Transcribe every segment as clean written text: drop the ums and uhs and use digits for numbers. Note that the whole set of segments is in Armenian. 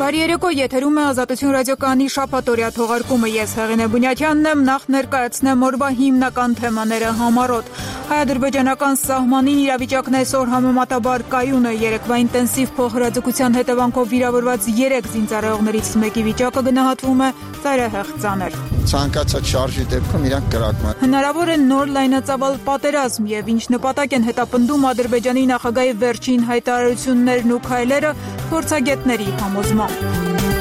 Բարի երեկո, եթերում է Ազատություն ռադիոկայանի շաբաթօրյա թողարկումը։ Ես Հեղինե Բունյաթյանն եմ, նախ ներկայացնեմ օրվա հիմնական թեմաները համառոտ։ Հայ-ադրբեջանական սահմանին իրավիճակն այսօր համեմատաբար կայուն է։ Երեկվա ինտենսիվ փոխհրաձգության հետևանքով վիրավորված 3 զինծառայողներից մեկի վիճակը գնահատվում է ծայրահեղ ծանր։ Ցանկացած շարժի դեպքում իրանք կրակում են։ Հնարավոր է նոր լայնածավալ պատերազմ եւ ինչ նպատակ են հետապնդում Ադրբեջանի նախագահի վերջին հայտարարություններն ու քայլերը փորձագետների համոզմամբ։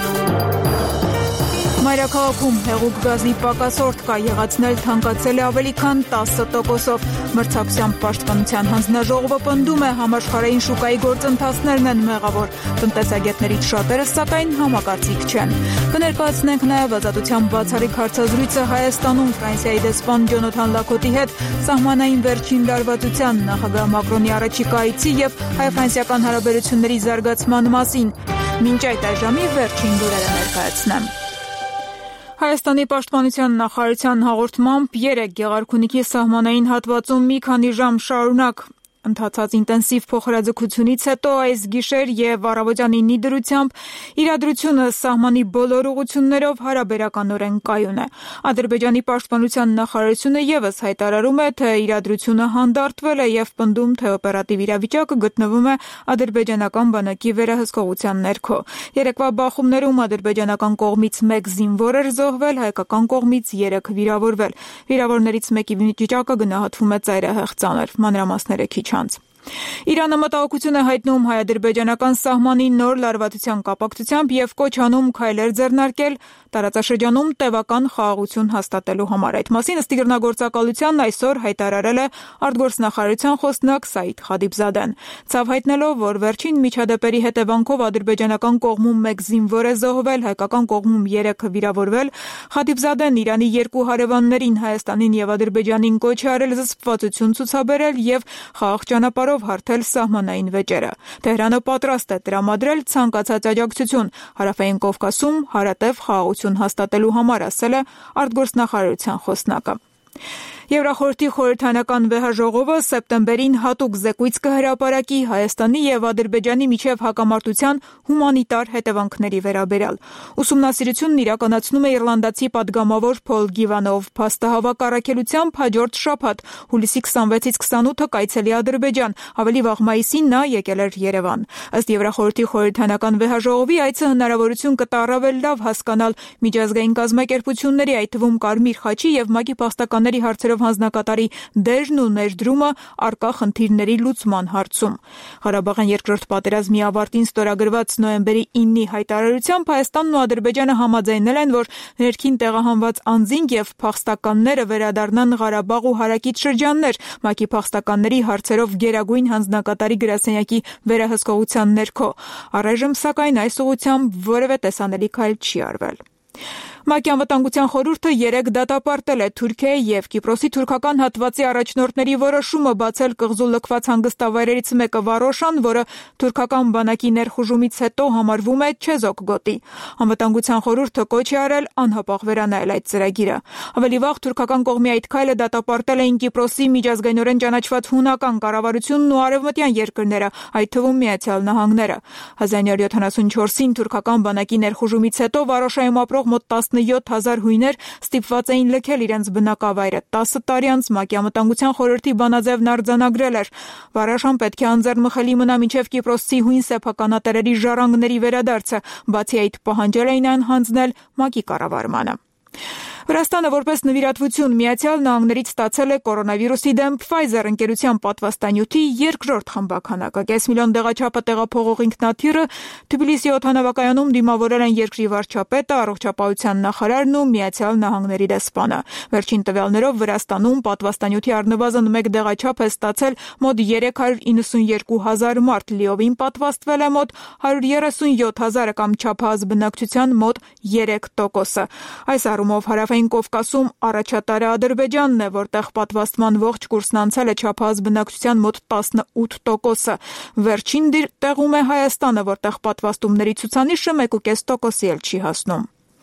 Մայրաքաղաքում հեղուկ գազի պակասորդ կա, եղածնել թանկացել է ավելի քան 10%-ով։ Մրցակցության պաշտպանության հանձնաժողովը պնդում է, համաշխարհային շուկայի գործընթացներն են մեղավոր։ Տնտեսագետներից շատերը, սակայն, համակարծիք չեն։ Կներկայացնենք նաև Ազատության բացառիկ հարցազրույցը Հայաստանում Ֆրանսիայի դեսպան Ջոնաթան Լաքոտի հետ սահմանային վերջին լարվածության, նախագահ Մակրոնի առաջիկա այցի եւ հայ-ֆրանսիական հարաբերությունների զարգացման մասին։ Մինչ այդ այժմի վերջին լուրերը ներկայացնեմ։ Հայաստանի պաշտպանության նախարարության հաղորդմամբ 3 Գեղարքունիքի սահմանային հատվածում մի քանի ժամ շարունակ ընթացած ինտենսիվ փոխհրաձգությունից հետո այս գիշեր եւ առավոտյան 9-ի դրությամբ իրադրությունը սահմանի բոլոր ուղություններով հարաբերականորեն կայուն է։ Ադրբեջանի պաշտպանության նախարարությունը եւս հայտարարում է, թե իրադրությունը հանդարտվել է եւ պնդում, թե օպերատիվ իրավիճակը գտնվում է ադրբեջանական բանակի վերահսկողության ներքո։ Երեկվա բախումներում ադրբեջանական կողմից 1 զինվոր էր զոհվել, հայկական կողմից 3 վիրավորվել։ Վիրավորներից մեկի վիճակը գնահատվում է ծայրահեղ ծանր։ Մանրամասները քիչ անց։ Իրանը մտահոգություն է հայտնում հայ-ադրբեջանական սահմանի նոր լարվածության կապակցությամբ եւ կոչ անում քայլեր ձեռնարկել տարածաշրջանում տևական խաղաղություն հաստատելու համար։ Այդ մասին ըստ իրնագործակալության այսօր հայտարարել է արտգործնախարարության խոսնակ Սաիդ Խադիբզադեն։ Ցավ հայտնելով, որ վերջին միջադեպերի հետևանքով ադրբեջանական կողմում 1 զինվոր է զոհվել, հայկական կողմում 3 վիրավորվել, Խադիբզադեն Իրանի 2 հարևաններին Հայաստանին եւ Ադրբեջանին կոչ է արել զսպվածություն ցուցաբերել եւ խաղաղ ճանապարհով հարթել սահմանային վեճերը։ Թեհրանը պատրաստ է տրամադրել ցանկացած աջակցություն Հարավային Կովկասում հարատև խաղաղություն հաստատելու համար, ասել է արտգործնախարարության խոսնակը։ Եվրախորհրդի խորհրդանական վեհաժողովը սեպտեմբերին հատուկ զեկույց կհրապարակի Հայաստանի եւ Ադրբեջանի միջև հակամարտության հումանիտար հետևանքների վերաբերյալ։ Ուսումնասիրությունն իրականացնում է իռլանդացի падգամավոր Փոլ Գիվանով։ Փաստահավաք առաքելությամբ հաջորդ շաբաթ հուլիսի 26-ից 28-ը կայցելի Ադրբեջան, ավելի վաղ մայիսին նա եկել էր Երևան։ Ըստ Եվրախորհրդի խորհրդանական վեհաժողովի այցը հնարավորություն կտա առավել լավ հասկանալ միջազգային կազմակերպությունների, այդ թվում Կարմիր խաչի եւ ՄԱԿ-ի փաստականների հարցերով հանձնակատարի դերն ու ներդրումը առկա խնդիրների լուծման հարցում։ Ղարաբաղյան երկրորդ պատերազմի ավարտին ստորագրված նոյեմբերի 9-ի հայտարարությամբ Հայաստանն ու Ադրբեջանը համաձայնել են, որ ներքին տեղահանված անձինք եւ փախստականները վերադառնան Ղարաբաղ ու հարակից շրջաններ, ՄԱԿ-ի փախստականների հարցերով գերագույն հանձնակատարի գրասենյակի վերահսկողության ներքո։ Առայժմ, սակայն, այս ուղղությամբ որևէ տեսանելի քայլ չի արվել։ ՄԱԿ-ի անվտանգության խորհուրդը 3 դատապարտել է Թուրքիայի եւ Կիպրոսի թուրքական հատվածի առաջնորդների որոշումը բացել կղզու լքված հանգստավայրերից մեկը Վարոշան, որը թուրքական բանակի ներխուժումից հետո համարվում է չեզոք գոտի։ Անվտանգության խորհուրդը կոչ է արել անհապաղ վերանայել այդ ծրագիրը։ Ավելի վաղ թուրքական կողմի այդ քայլը դատապարտել էին Կիպրոսի միջազգայինորեն ճանաչված հունական կառավարությունն ու արևմտյան երկրները, այդ թվում Միացյալ Նահանգները։ 1974-ին թուրքական բանակի ներխուժումից հետո Վարոշայում ապրող մոտ 17,000 հույներ ստիպված էին լքել իրենց բնակավայրը։ 10 տարի անց ՄԱԿ-ի անվտանգության խորհրդի բանաձևն արձանագրել էր։ Վարաշան պետք է անձեռնմխելի մնա մինչև կիպրոսցի հույն սեփականատերերի ժառանգների վերադարձը, բացի այդ պահանջել էին այն հանձնել ՄԱԿ-ի կառավարմանը։ Վրաստանը որպես նվիրատվություն Միացյալ Նահանգներից ստացել է կորոնավիրուսի դեմ Pfizer ընկերության պատվաստանյութի երկրորդ խմբաքանակը։ 5 միլիոն դեղաչափը տեղափոխող ինքնաթիռը Թբիլիսի օդանավակայանում դիմավորել են երկրի վարչապետը, առողջապահության նախարարն ու Միացյալ Նահանգների դեսպանը։ Վերջին տվյալներով Վրաստանում պատվաստանյութի առնվազն 1 դեղաչափ է ստացել մոտ 392,000 մարդ, լիովին պատվաստվել է մոտ 137,000 կամ չափահաս բնակչության մոտ 3%։ Այս առումով Հարավային Կովկասում առաջատարը Ադրբեջանն է, որտեղ պատվաստման ողջ կուրսն անցել է չափահաս բնակչության մոտ 18%։ Վերջին տեղում է Հայաստանը, որտեղ պատվաստումների ցուցանիշը 1,5%-ի էլ չի հասնում։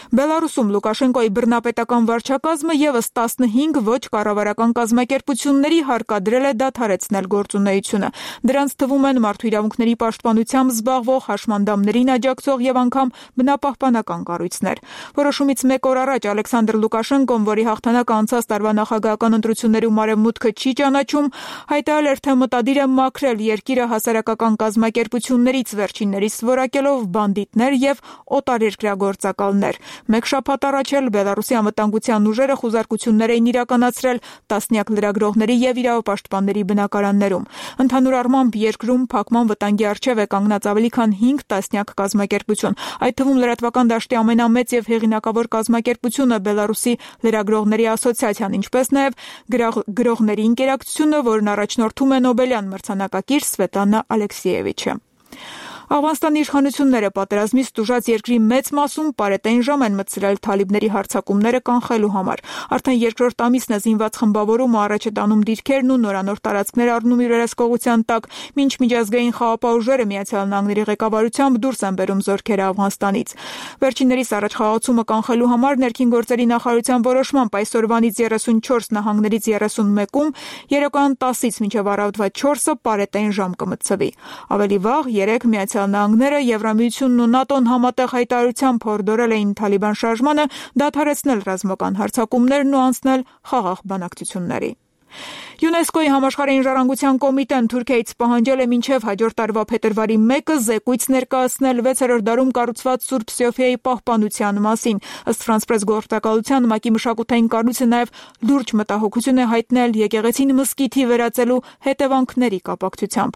Բելարուսում Լուկաշենկոյի բռնապետական վարչակազմը ևս 15 ոչ կառավարական կազմակերպությունների հարկադրել է դադարեցնել գործունեությունը։ Դրանց թվում են մարդու իրավունքների պաշտպանությամբ զբաղվող, հաշմանդամներին աջակցող եւ անգամ բնապահպանական կառույցներ։ Որոշումից մեկ օր առաջ Ալեքսանդր Լուկաշենկոն, որի հաղթանակը անցած տարվա նախագահական ընտրություններում արևմուտքը չի ճանաչում, հայտարարել էր, թե մտադիր է մաքրել երկիրը հասարակական կազմակերպություններից, վերջիններիս որակելով բանդիտներ եւ օտարերկրագործակալներ։ Մեկ շաբաթ առաջ էլ Բելարուսի անվտանգության ուժերը խուզարկություններ էին իրականացրել տասնյակ լրագրողների եւ իրավապաշտպանների բնակարաններում։ Ընդհանուր առմամբ երկրում փակման վտանգի առջեւ է կանգնած ավելի քան 5 տասնյակ կազմակերպություն, այդ թվում լրատվական դաշտի ամենամեծ եւ հեղինակավոր կազմակերպությունը Բելարուսի լրագրողների ասոցիացիան, ինչպես նաեւ գրողների ինկերակցությունը, որն առաջնորդում է Նոբելյան մրցանակակիր Սվետլանա Ալեքսեևիչը։ Աֆղանստանի իշխանությունները պատերազմից տուժած երկրի մեծ մասում պարետային ժամ են մտցրել թալիբների հարձակումները կանխելու համար։ Արդեն երկրորդ ամիսն է զինված խմբավորումը առաջ է տանում դիրքերն ու նորանոր տարածքներ առնում իր վերահսկողության տակ, մինչ միջազգային խաղաղապահ ուժերը ԱՄՆ-ի ղեկավարությամբ դուրս են բերում զորքերը Աֆղանստանից։ Վերջիններիս առաջխաղացումը կանխելու համար ներքին գործերի նախարարության որոշմամբ այսօրվանից 34 նահանգներից 31-ում երեկոյան 10-ից մինչև առավոտվա 4-ը պարետային ժամ կմտցվի։ Ավելի վաղ 3 Միացյալ Եվրամիությունն ու ՆԱՏՕ-ն համատեղ հայտարարությամբ հորդորել էին Թալիբան շարժմանը դադարեցնել ռազմական հարձակումներն ու անցնել խաղաղ բանակցությունների։ ՅՈՒՆԵՍԿՕ-ի համաշխարհային ժառանգության կոմիտեն Թուրքիայից պահանջել է մինչև հաջորդ տարվա փետրվարի 1-ը զեկույց ներկայացնել 6-րդ դարում կառուցված Սուրբ Սոֆիայի պահպանության մասին։ Ըստ Ֆրանս Պրես գործակալության, ՄԱԿ-ի մշակութային կառույցը նաև լուրջ մտահոգություն է հայտնել եկեղեցին մզկիթի վերածելու հետևանքների կապակցությամբ։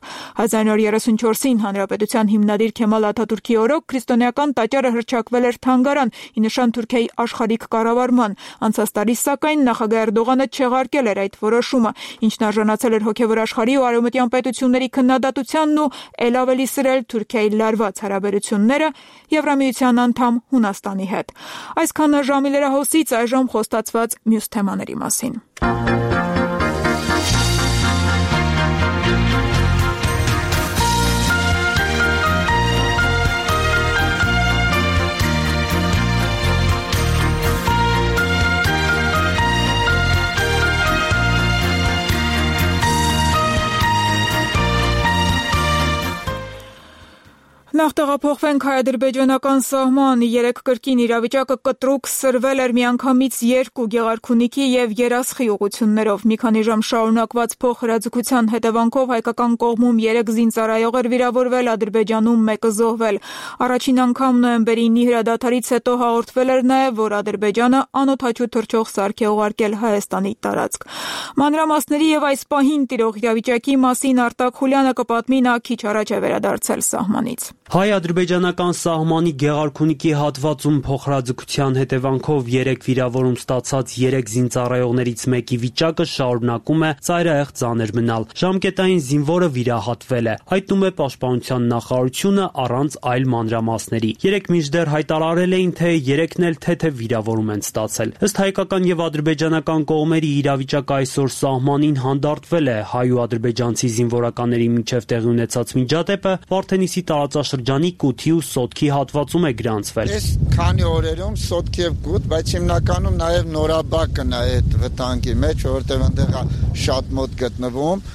1934-ին Հանրապետության հիմնադիր Քեմալ Աթաթուրքի օրոք քրիստոնեական տաճարը հռչակվել էր թանգարան՝ ի նշան Թուրքիայի աշխարհիկ կառավարման։ Անցած տարի, սակայն, նախագահ Էրդողանը չեղարկել էր այդ որոշումը, ինչն արժանացել էր հոգևոր աշխարհի ու արևմտյան պետությունների քննադատությանն ու ել ավելի սրել Թուրքիայի լարված հարաբերությունները Եվրամիության անդամ Հունաստանի հետ։ Այսքանը ժամի լրահոսից, այժմ խոստացված մյուս թեմաների մասին։ Նախ տեղափոխվենք հայ-ադրբեջանական սահման։ 3 կրկին իրավիճակը կտրուկ սրվել էր միանգամից 2 Գեղարքունիքի եւ Երասխի ուղություններով։ Մի քանի ժամ շարունակված փոխհրաձգության հետևանքով հայկական կողմում 3 զինծառայող էր վիրավորվել, Ադրբեջանում 1-ը զոհվել։ Առաջին անգամ նոյեմբերի 9-ի հրադադարից հետո հաղորդվել էր նաեւ, որ Ադրբեջանը անօդաչու թռչող սարք է ուղարկել Հայաստանի տարածք։ Մանրամասների եւ այս պահին տիրող իրավիճակի մասին Արտակ Խուլյանը կպատմի, նա քիչ առաջ է վերադարձել սահմանից։ Հայ-ադրբեջանական սահմանի Գեղարքունիքի հատվածում փոխհրաձգության հետևանքով 3 վիրավորում ստացած 3 զինծառայողներից մեկի վիճակը շարունակում է ծայրահեղ ծանր մնալ։ Ժամկետային զինվորը վիրահատվել է, հայտնում է Պաշտպանության նախարարությունը առանց այլ մանրամասների։ 3 մինչդեռ հայտարարել էին, թե 3-ն էլ թեթև վիրավորում են ստացել։ Ըստ հայկական եւ ադրբեջանական կողմերի իրավիճակը այսօր սահմանին հանդարտվել է։ Հայ ու ադրբեջանցի զինվորականների միջև տեղի ունեցած միջադեպը Վարդենիսի տարածաշրջանի Կութի ու Սոտքի հատվածում է գրանցվել։ Այս քանի օրերում Սոտքի եւ Կութ, բայց հիմնականում նաեւ Նորաբակն է այդ վտանգի մեջ, որովհետեւ այնտեղ շատ մոտ գտնվում։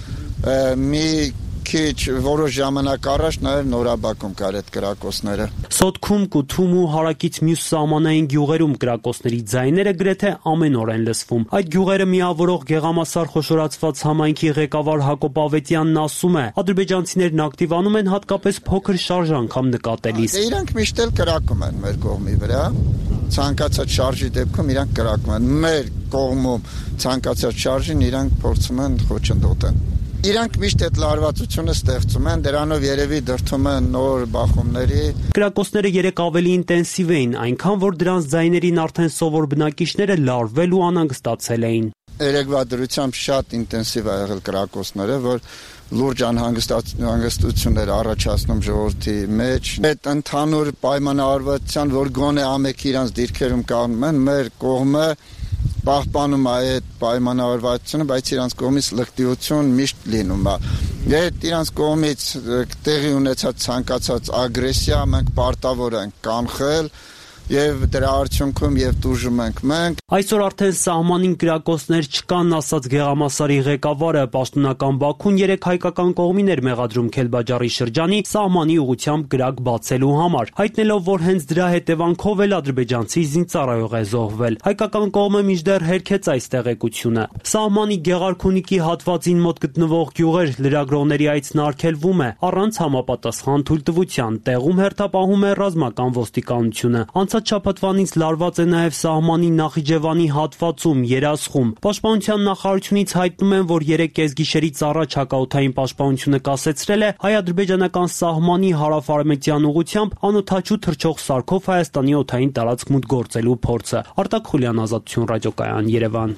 Մի քիչ որոշ ժամանակ առաջ նաև Նորաբաքում կար այդ կրակոցները։ Սոտքում, Կութում ու հարակից մյուս սահմանային գյուղերում կրակոցների ձայները գրեթե ամեն օր են լսվում։ Այդ գյուղերը միավորող Գեղամասար խոշորացված համայնքի ղեկավար Հակոբ Ավետյանն ասում է, ադրբեջանցիներն ակտիվանում են հատկապես փոքր շարժ անգամ նկատելիս։ Իրանք միշտ էլ կրակում են մեր կողմի վրա։ Ցանկացած շարժի դեպքում իրանք կրակում են։ Մեր կողմում ցանկացած շարժին իրանք փորձում են խոչընդոտեն։ Իրանք միշտ այդ լարվածությունը ստեղծում են, դրանով երևի դրդում են նոր բախումների։ Կրակոցները երեք ավելի ինտենսիվ էին, այնքան որ դրանց ձայներին արդեն սովոր բնակիչները լարվել ու անհանգստացել էին։ Երեկվա դրությամբ շատ ինտենսիվ է եղել կրակոցները, որ լուրջ անհանգստություններ առաջացնում ժողովրդի մեջ։ Այդ ընդհանուր պայմանավորվածության, որ գոնե ամենքի իրանց դիրքերում կանգնում են, մեր կողմը պահպանում է այդ պայմանավորվածությունը, բայց իրանց կողմից լկտիություն միշտ լինում է։ Այդ իրանց կողմից տեղի ունեցած ցանկացած ագրեսիա մենք պարտավոր ենք կանխել, եւ դրա արդյունքում եւ տուժում ենք մենք։ Այսօր արդեն սահմանին կրակոցներ չկան, ասաց Գեղամասարի ղեկավարը։ Պաշտոնական Բաքուն երեք հայկական կողմին էր մեղադրում Քելբաջարի շրջանի սահմանի ուղղությամբ կրակ բացելու համար, հայտնելով, որ հենց դրա հետևանքով էլ ադրբեջանցի զինծառայող է զոհվել։ Հայկական կողմը մինչդեռ հերքեց այս տեղեկությունը։ Սահմանի Գեղարքունիքի հատվածին մոտ գտնվող գյուղեր լրագրողների այցն արգելվում է առանց համապատասխան թույլտվության։ Տեղում հերթապահում է ռազմական ոստիկանությունը։ Անցած շաբաթվանից լարված է նաև սահմանի Նախիջևանի հատվածում Երասխում։ Պաշտպանության նախարարությունից հայտնում են, որ 3 կեսգիշերից առաջ հակաօդային պաշտպանությունը կասեցրել է հայ-ադրբեջանական սահմանի հարավ-արևմտյան ուղղությամբ անօդաչու թռչող սարքով Հայաստանի օդային տարածք մուտք գործելու փորձը։ Արտակ Խուլյան, Ազատություն ռադիոկայան, Երևան։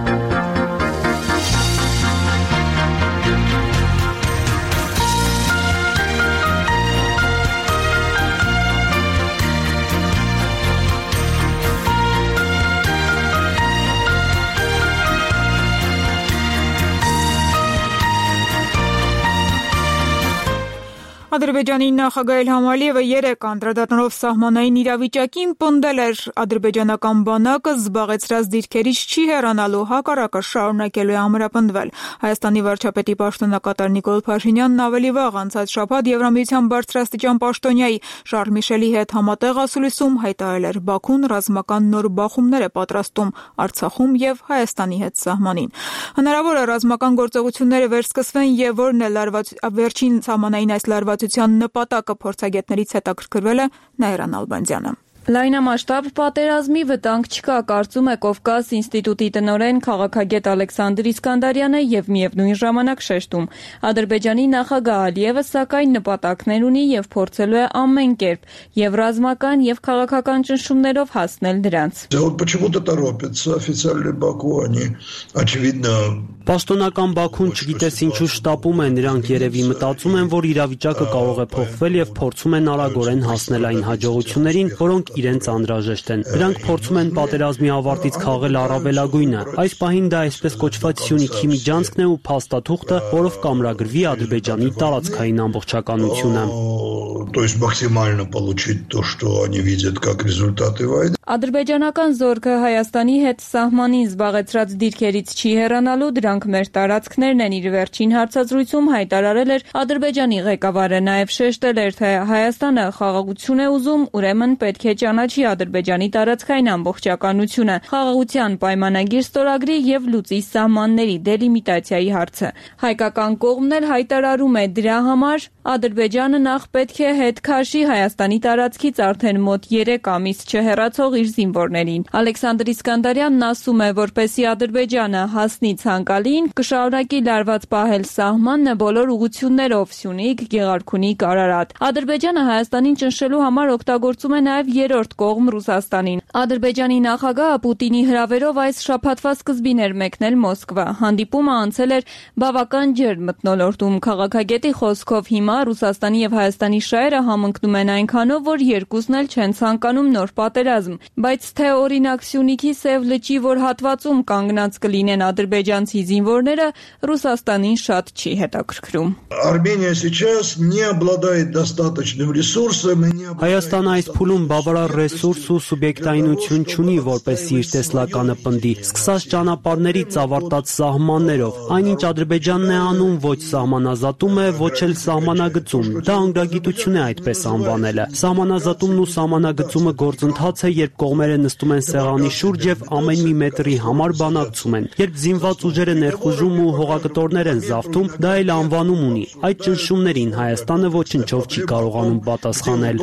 Ադրբեջանի նախագահ Իլհամ Ալիևը 3 անդրադառնալով սահմանային իրավիճակին պնդել էր ադրբեջանական բանակը զբաղեցրած դիրքերից չի հեռանալու, հակառակը շարունակելու է ամրապնդվել։ Հայաստանի վարչապետի պաշտոնակատար Նիկոլ Փաշինյանն ավելի վաղ անցած շաբաթ Եվրամիության բարձրաստիճան պաշտոնյայի Շարլ Միշելի հետ համատեղ ասուլիսում հայտարարել էր Բաքուն ռազմական նոր բախումներ է պատրաստում Արցախում եւ Հայաստանի հետ սահմանին։ Հնարավոր է ռազմական գործողությունները վերսկսվեն եւ որն է վերջին սահմանային այս լարվածության նպատակը փորձագետներից հետաքրքրվել է Նաիրան Ալբանդյանը։ Լայնամասշտաբ պատերազմի վտանգ չկա, կարծում է Կովկաս ինստիտուտի տնօրեն քաղաքագետ Ալեքսանդր Իսկանդարյանը եւ միևնույն ժամանակ շեշտում. Ադրբեջանի նախագահ Ալիևը սակայն նպատակներ ունի եւ փորձելու է ամեն կերպ եւ ռազմական եւ քաղաքական ճնշումներով հասնել դրանց։ Почему-то торопятся официальный Баку, они очевидно. Պաշտոնական Բաքուն չգիտես ինչու շտապում է, նրանք երևի մտածում են, որ իրավիճակը կարող է փոխվել եւ փորձում են արագորեն հասնել այն հաջողություններին, որոնք իրենց անհրաժեշտ են։ Նրանք փորձում են պատերազմի ավարտից քաղել առավելագույնը։ Այս պահին դա այսպես կոչված Սյունիքի միջանցքն է ու փաստաթուղթը, որով կամրագրվի Ադրբեջանի տարածքային ամբողջականությունը։ То есть максимально получить то, что они видят как результаты войны. Ադրբեջանական զորքը Հայաստանի հետ սահմանին զբաղեցրած դիրքերից չի հեռանալու, դրանք մեր տարածքներն են, իր վերջին հարցազրույցում հայտարարել էր Ադրբեջանի ղեկավարը, նաև շեշտել էր, թե Հայաստանը խաղաղություն է ուզում, ուրեմն պետք է ճանաչի Ադրբեջանի տարածքային ամբողջականությունը, խաղաղության պայմանագիր ստորագրի եւ լուծի սահմանների դելիմիտացիայի հարցը։ Հայկական կողմն էլ հայտարարում է դրա համար Ադրբեջանը նախ պետք է հետ քաշի Հայաստանի տարածքից արդեն մոտ 3 ամիս չհեռացող իր զինվորներին։ Ալեքսանդր Իսկանդարյանն ասում է, որպեսզի Ադրբեջանը հասնի ցանկալին, կշարունակի լարված պահել սահմանը բոլոր ուղղություններով՝ Սյունիք, Գեղարքունիք, Արարատ։ Ադրբեջանը Հայաստանին ճնշելու համար օգտագործում է նաև երրորդ կողմ Ռուսաստանին։ Ադրբեջանի նախագահը Պուտինի հրավերով այս շաբաթվա սկզբին էր մեկնել Մոսկվա։ Հանդիպումը անցել էր բավական ջերմ մթնոլորտում։ Քաղաքագետի խոսքով հիմա Ռուսաստանի եւ Հայաստանի շահերը համընկնում են այնքանով, որ երկուսն էլ չեն ցանկանում նոր պատերազմ, բայց թե օրինակ Սյունիքի Սև լճի որ հատվածում կանգնած կլինեն ադրբեջանցի զինվորները, Ռուսաստանին շատ չի հետաքրքրում։ Армения сейчас не обладает достаточным ресурсом. Հայաստանը այս փուլում բավարար ռեսուրս ու սուբյեկտայնություն չունի, որպեսզի իր տեսլականը պնդի, սկսած ճանապարհներից ավարտած սահմաններով։ Այնինչ Ադրբեջանն է անում, ոչ սահմանազատում է, ոչ էլ սահմանագծում։ Դա անգրագիտություն է այդպես անվանելը։ Սահմանազատումն ու սահմանագծումը գործընթաց է, երբ կողմերը նստում են սեղանի շուրջ եւ ամեն մի մետրի համար բանակցում են։ Երբ զինված ուժերը ներխուժում ու հողակտորներ են զավթում, դա էլ անվանում ունի։ Այդ ճնշումներին Հայաստանը ոչնչով չի կարողանում պատասխանել։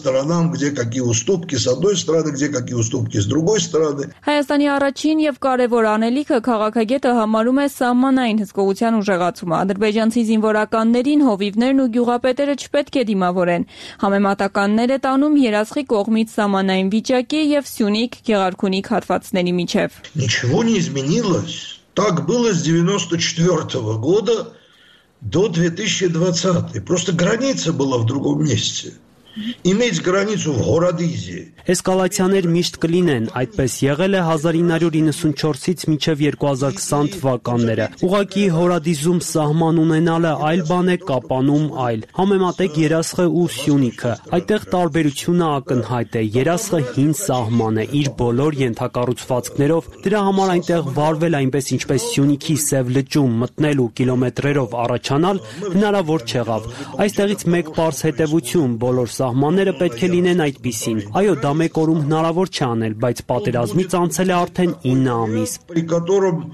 Հայաստանի առաջին եւ կարևոր անելիքը քաղաքագետը համարում է սահմանային հսկողության ուժեղացումը։ Ադրբեջանցի զինվորականներին հովիվներն ու գյուղապետերը չպետք է դիմավորեն։ Համեմատականներ է տանում Երասխի կողմից սահմանային վիճակի եւ Սյունիք Գեղարքունիք հատվածների միջև։ Ничего не изменилось. Так было с 94 года до 2020. Просто граница была в другом месте. иметь границу в Городизе. Էսկալացիաներ միշտ կլինեն, այդպես եղել է 1994-ից մինչև 2020 թվականները։ Ուղղակի Հորադիզում սահման ունենալը այլ բան է, Կապանում այլ։ Համեմատեք Երասխը ու Սյունիքը։ Այդտեղ տարբերությունը ակնհայտ է։ Երասխը հին սահման է, իր բոլոր ենթակառուցվածքներով, դրա համար այնտեղ վարվել այնպես ինչպես Սյունիքի Սև լճում մտնել ու կիլոմետրերով առաջանալ հնարավոր չեղավ։ Այստեղից մեկ պարզ հետևություն, բոլոր սահմանները պետք է լինեն այդպիսին։ Այո, դա մեկ օրում հնարավոր չէ անել, բայց պատերազմից անցել է արդեն 9 ամիս։ При котором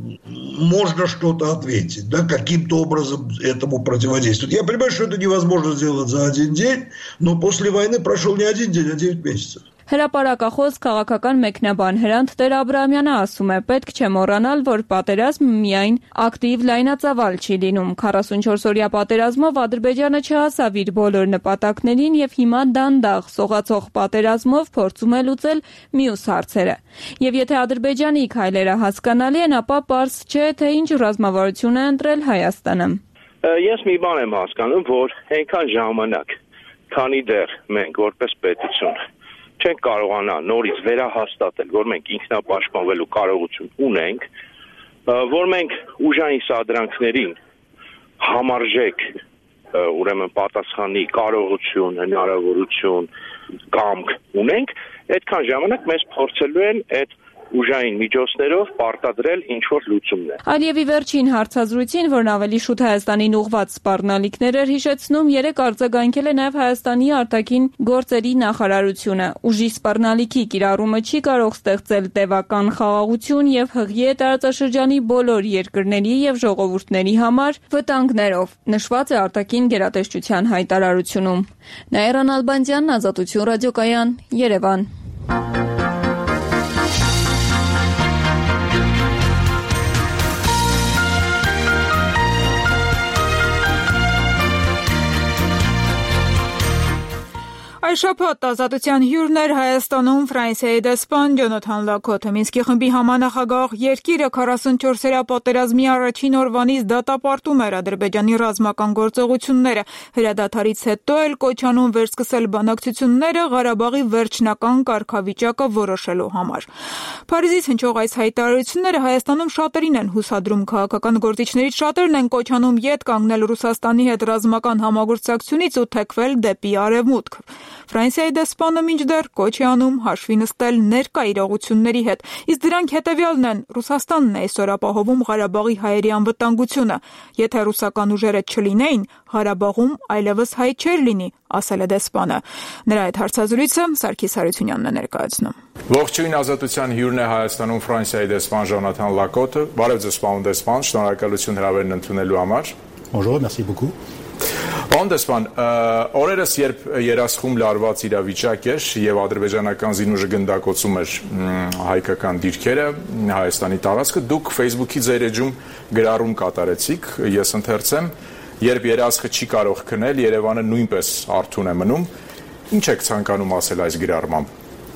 можно что-то ответить, да, каким-то образом этому противодействовать. Я понимаю, что это невозможно сделать за один день, но после войны прошел не один день, а 9 месяцев. Հրապարակախոս քաղաքական մեկնաբան Հրանտ Տեր-Աբրահամյանը ասում է, պետք չէ մոռանալ, որ պատերազմը միայն ակտիվ լայնածավալ չի լինում։ 44-օրյա պատերազմով Ադրբեջանը չհասավ իր բոլոր նպատակներին եւ հիմա դանդաղ սողացող պատերազմով փորձում է լուծել մյուս հարցերը։ Եվ եթե Ադրբեջանի քայլերը հասկանալի են, ապա պարզ չէ, թե ինչ ռազմավարություն է ընտրել Հայաստանը։ Ես մի բան եմ հասկանում, որ այնքան ժամանակ, քանի դեռ մենք որպես պետություն չենք կարողանա նորից վերահաստատել, որ մենք ինքնապաշտպանվելու կարողություն ունենք, որ մենք ուժային սադրանքներին համարժեք ուրեմն պատասխանի կարողություն, հնարավորություն, կամք ունենք, այդքան ժամանակ մեզ փորձելու են այդ ուժային միջոցներով պարտադրել ինչ-որ լուծումներ։ Ալիևի վերջին հարցազրույցին, որն ավելի շուտ Հայաստանին ուղղված սպառնալիքներ էր հիշեցնում, երեք արձագանքել է նաև Հայաստանի արտաքին գործերի նախարարությունը։ Ուժի սպառնալիքի կիրառումը չի կարող ստեղծել տևական խաղաղություն եւ հղի է տարածաշրջանի բոլոր երկրների եւ ժողովուրդների համար վտանգներով, նշված է արտաքին գերատեսչության հայտարարությունում։ Նաիրա Նալբանդյանն, Ազատություն ռադիոկայան, Երևան։ Այս շաբաթ Ազատության հյուրն էր Հայաստանում Ֆրանսիայի դեսպան Ջոնաթան Լակոթը։ Մինսկի խմբի համանախագահ երկիրը 44-օրյա պատերազմի առաջին օրվանից դատապարտում էր Ադրբեջանի ռազմական գործողությունները։ Հրադադարից հետո էլ կոչանում վերսկսել բանակցությունները Ղարաբաղի վերջնական կարգավիճակը որոշելու համար։ Փարիզից հնչող այս հայտարարությունները Հայաստանում շատերին են հուսադրում։ Քաղաքական գործիչներից շատերն են կոչանում ետ կանգնել Ռուսաստանի հետ ռազմական համագործակցությունից ու թեքվել դեպի արևմուտք։ Ֆրանսիայի դեսպանը մինչդեռ կոչ է անում հաշվի նստել ներկա իրողությունների հետ, իսկ դրանք հետևյալն են. Ռուսաստանն է այսօր ապահովում Ղարաբաղի հայերի անվտանգությունը։ Եթե ռուսական ուժերը չլինեին, Ղարաբաղում այլևս հայ չէր լինի, ասել է դեսպանը։ Նրա այդ հարցազրույցը Սարգիս Հարությունյանն է ներկայացնում։ Ողջույն, Ազատության հյուրն է Հայաստանում Ֆրանսիայի դեսպան Ժոնաթան Լակոթը։ Բարև ձեզ, պարոն դեսպան, շնորհակալություն հրավերն ընդունելու համար։ Bonjour, merci beaucoup. Պարոն դեսպան, օրերս երբ Երասխում լարված իրավիճակ էր եւ ադրբեջանական զինուժը գնդակոծում էր հայկական դիրքերը, Հայաստանի տարածքը, դուք Facebook-ի ձեր էջում գրառում կատարեցիք, ես ընթերցեմ, երբ Երասխը չի կարող քնել, Երևանը նույնպես արթուն է մնում, ինչ եք ցանկանում ասել այս գրառմամբ։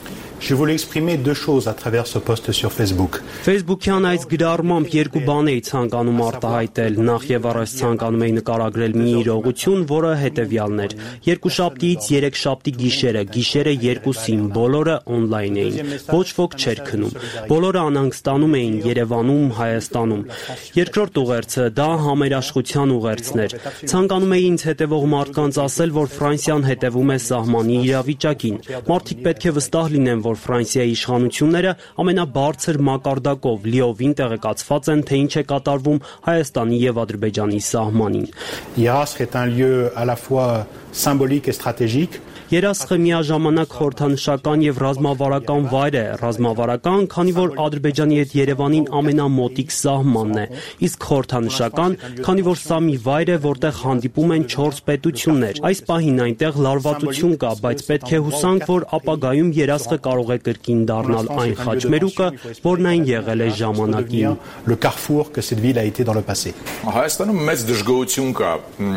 Je voulais exprimer deux choses à travers ce post sur Facebook. Facebook-յան այս գրառմամբ երկու բան էի ցանկանում արտահայտել։ Նախ եւ առաջ ցանկանում էի նկարագրել մի իրողություն, որը հետեւյալն էր։ Երկուշաբթիից երեքշաբթի գիշերը 2-ին բոլորը on-line էին։ Ոչ ոք չէր քնում։ Բոլորը անհանգստանում էին Երևանում, Հայաստանում։ Երկրորդ ուղերձը դա համերաշխության ուղերձն էր։ Ցանկանում էի ինձ հետևող մարդկանց ասել, որ Ֆրանսիան հետևում է սահմանի իրավիճակին։ Մարդիկ պետք է վստահ լինեն, որ Ֆրանսիայի իշխանությունները ամենաբարձր մակարդակով լիովին տեղեկացված են, թե ինչ է կատարվում Հայաստանի եւ Ադրբեջանի սահմանին։ Երասխ est un lieu à la fois symbolique et stratégique. Երասխը միաժամանակ խորհրդանշական եւ ռազմավարական վայր է, ռազմավարական, քանի որ Ադրբեջանի հետ Երևանին ամենամոտիկ սահմանն է, իսկ խորհրդանշական, քանի որ սա մի վայր է, որտեղ հանդիպում են 4 պետություններ։ Այս պահին այնտեղ լարվածություն կա, բայց պետք է հուսանք, որ ապագայում Երասխը կարող է կրկին դառնալ այն խաչմերուկը, որն այն եղել է ժամանակին։ Le carrefour que cette ville a été dans le passé. Հայաստանում մեծ դժգոհություն կա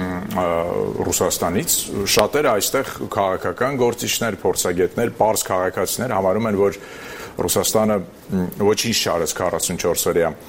Ռուսաստանից, շատերը այստեղ քաղաքական գործիչներ, փորձագետներ, պարզ քաղաքացիներ համարում են, որ Ռուսաստանը ոչինչ չարեց 44 օրյա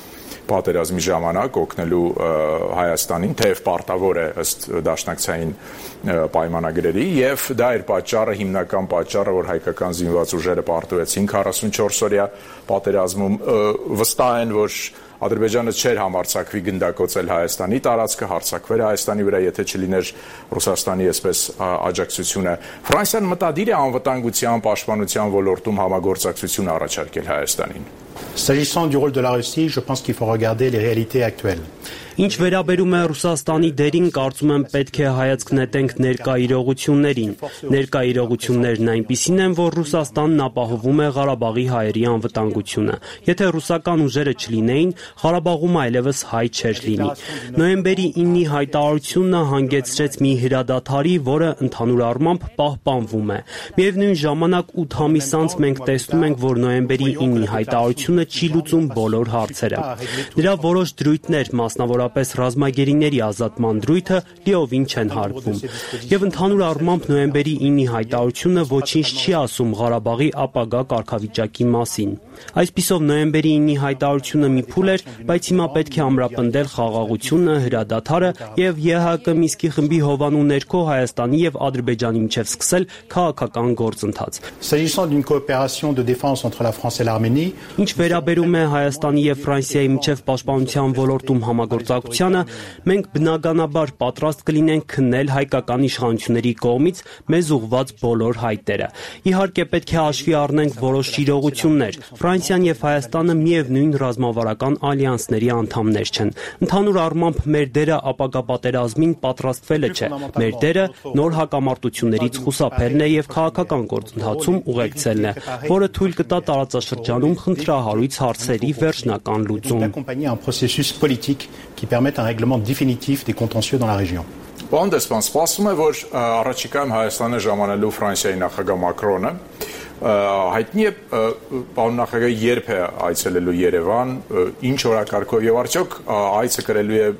պատերազմի ժամանակ օգնելու Հայաստանին, թեև պարտավոր է ըստ դաշնակցային պայմանագրերի, եւ դա էր պատճառը, հիմնական պատճառը, որ հայկական զինված ուժերը պարտվեցին 44-օրյա պատերազմում, վստահ են, որ Ադրբեջանը չէր համարձակվի գնդակոծել Հայաստանի տարածքը, հարձակվեր Հայաստանի վրա, եթե չլիներ Ռուսաստանի այսպես աջակցությունը։ Ֆրանսիան մտադիր է անվտանգության, պաշտպանության ոլորտում համագործակցություն առաջարկել Հայաստանին։ S'agissant du rôle de la Russie, je pense qu'il faut regarder les réalités actuelles. Ինչ վերաբերում է Ռուսաստանի դերին, կարծում եմ պետք է հայացք նետենք ներկա իրողություններին։ Ներկա իրողություններն այնպիսին են, որ Ռուսաստանն ապահովում է Ղարաբաղի հայերի անվտանգությունը։ Եթե ռուսական ուժերը չլինեին, Ղարաբաղում այլևս հայ չէր լինի։ Նոյեմբերի 9-ի հայտարարությունը հանգեցրեց մի հրադադարի, որը ընդհանուր առմամբ պահպանվում է։ Միևնույն ժամանակ 8 ամիս անց մենք տեսնում ենք, որ նոյեմբերի 9-ի հայտարարությունը չի լուծում բոլոր հարցերը։ Նրա որոշ դրույթներ, մասնավորապես ռազմագերիների ազատման դրույթը, լիովին չեն հարգվում։ Եվ ընդհանուր առմամբ նոյեմբերի 9-ի հայտարարությունը ոչինչ չի ասում Ղարաբաղի ապագա կարգավիճակի մասին։ Այսպիսով նոյեմբերի 9-ի հայտարարությունը մի փուլ էր, բայց հիմա պետք է ամրապնդել խաղաղությունը, հրադադարը եւ ԵՀԿ Մինսկի խմբի հովանու ներքո Հայաստանի եւ Ադրբեջանի միջև սկսել քաղաքական գործընթաց։ S'agissant d'une coopération de défense entre la France et l'Arménie, Ինչ վերաբերում է Հայաստանի եւ Ֆրանսիայի միջև պաշտպանության ոլորտում համագործակցությանը, մենք բնականաբար պատրաստ կլինենք քննել հայկական իշխանությունների կողմից մեզ ուղղված բոլոր հայտերը։ Իհարկե պետք է հաշվի առնենք որոշ իրողություններ։ Ֆրանսիան եւ Հայաստանը միևնույն ռազմավարական ալյանսների անդամներ չեն։ Ընդհանուր առմամբ մեր դերը ապագա պատերազմին պատրաստվելը չէ։ Մեր դերը նոր հակամարտություններից խուսափելն է եւ քաղաքական գործընթացում ուղեկցելն է, որը թույլ կտա տարածաշրջանում խնդրահարույց հարցերի վերջնական լուծում։ d'accompagner un processus politique qui permette un règlement définitif des contentieux dans la région. Պարոն Դեսպան, սպասվում է, որ առաջիկայում Հայաստանը ժամանելու Ֆրանսիայի նախագահ Մակրոնը հայտնի է պարոն նախագահը երբ է այցելելու Երևան, ինչ օրակարգով եւ արդյոք այցը կրելու է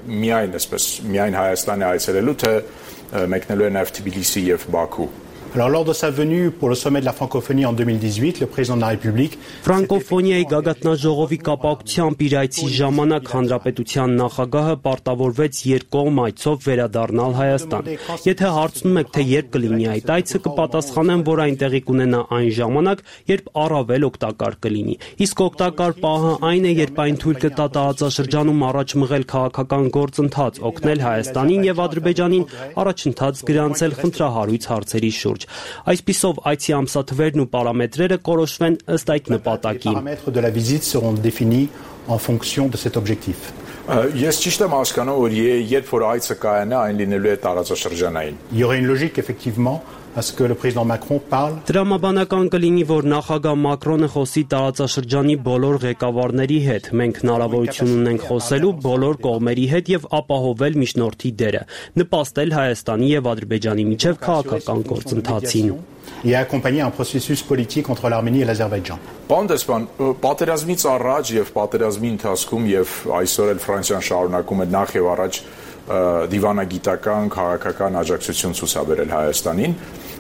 միայն Հայաստանի այցելելու, թե մեկնելու է նաեւ Թբիլիսի եւ Բաքու։ Alors, lors de sa venue pour le sommet de la francophonie en 2018, le président de la République Ֆրանկոֆոնիայի գագաթնաժողովի կապակցությամբ իր այցի ժամանակ հանրապետության նախագահը պարտավորվեց երկկողմ այցով վերադառնալ Հայաստան։ Եթե հարցնում եք, թե երբ կլինի այդ այցը, կպատասխանեմ, որ այն տեղի կունենա այն ժամանակ, երբ առավել օգտակար կլինի։ Իսկ օգտակար պահը այն է, երբ այն թույլ կտա տարածաշրջանում առաջ մղել քաղաքական գործընթաց, օգնել Հայաստանին եւ Ադրբեջանին առաջընթաց գրանցել խնդրահարույց հարցերի շուրջ։ Այսպիսով այցի ամսաթվերն ու պարամետրերը կորոշվեն ըստ այդ նպատակի։ Les paramètres de la visite seront définis en fonction de cet objectif. Ես ճիշտ եմ հասկանում, որ երբ որ այցը կայանա, այն լինելու է տարածաշրջանային։ Il y aurait une logique effectivement à ce que le président Macron parle Տրամաբանական կլինի, որ նախագահ Մակրոնը խոսի տարածաշրջանի բոլոր ղեկավարների հետ։ Մենք հնարավորություն ունենք խոսելու բոլոր կողմերի հետ եւ ապահովել միջնորդի դերը, նպաստել Հայաստանի եւ Ադրբեջանի միջև քաղաքական գործընթացին։ et accompagner un processus politique entre l'Arménie et l'Azerbaïdjan. Պարոն Դեսպան, պատերազմից առաջ եւ պատերազմի ընթացքում եւ այսօր էլ Ֆրանսիան շարունակում է նախ եւ առաջ դիվանագիտական, քաղաքական աջակցություն ցուցաբերել Հայաստանին։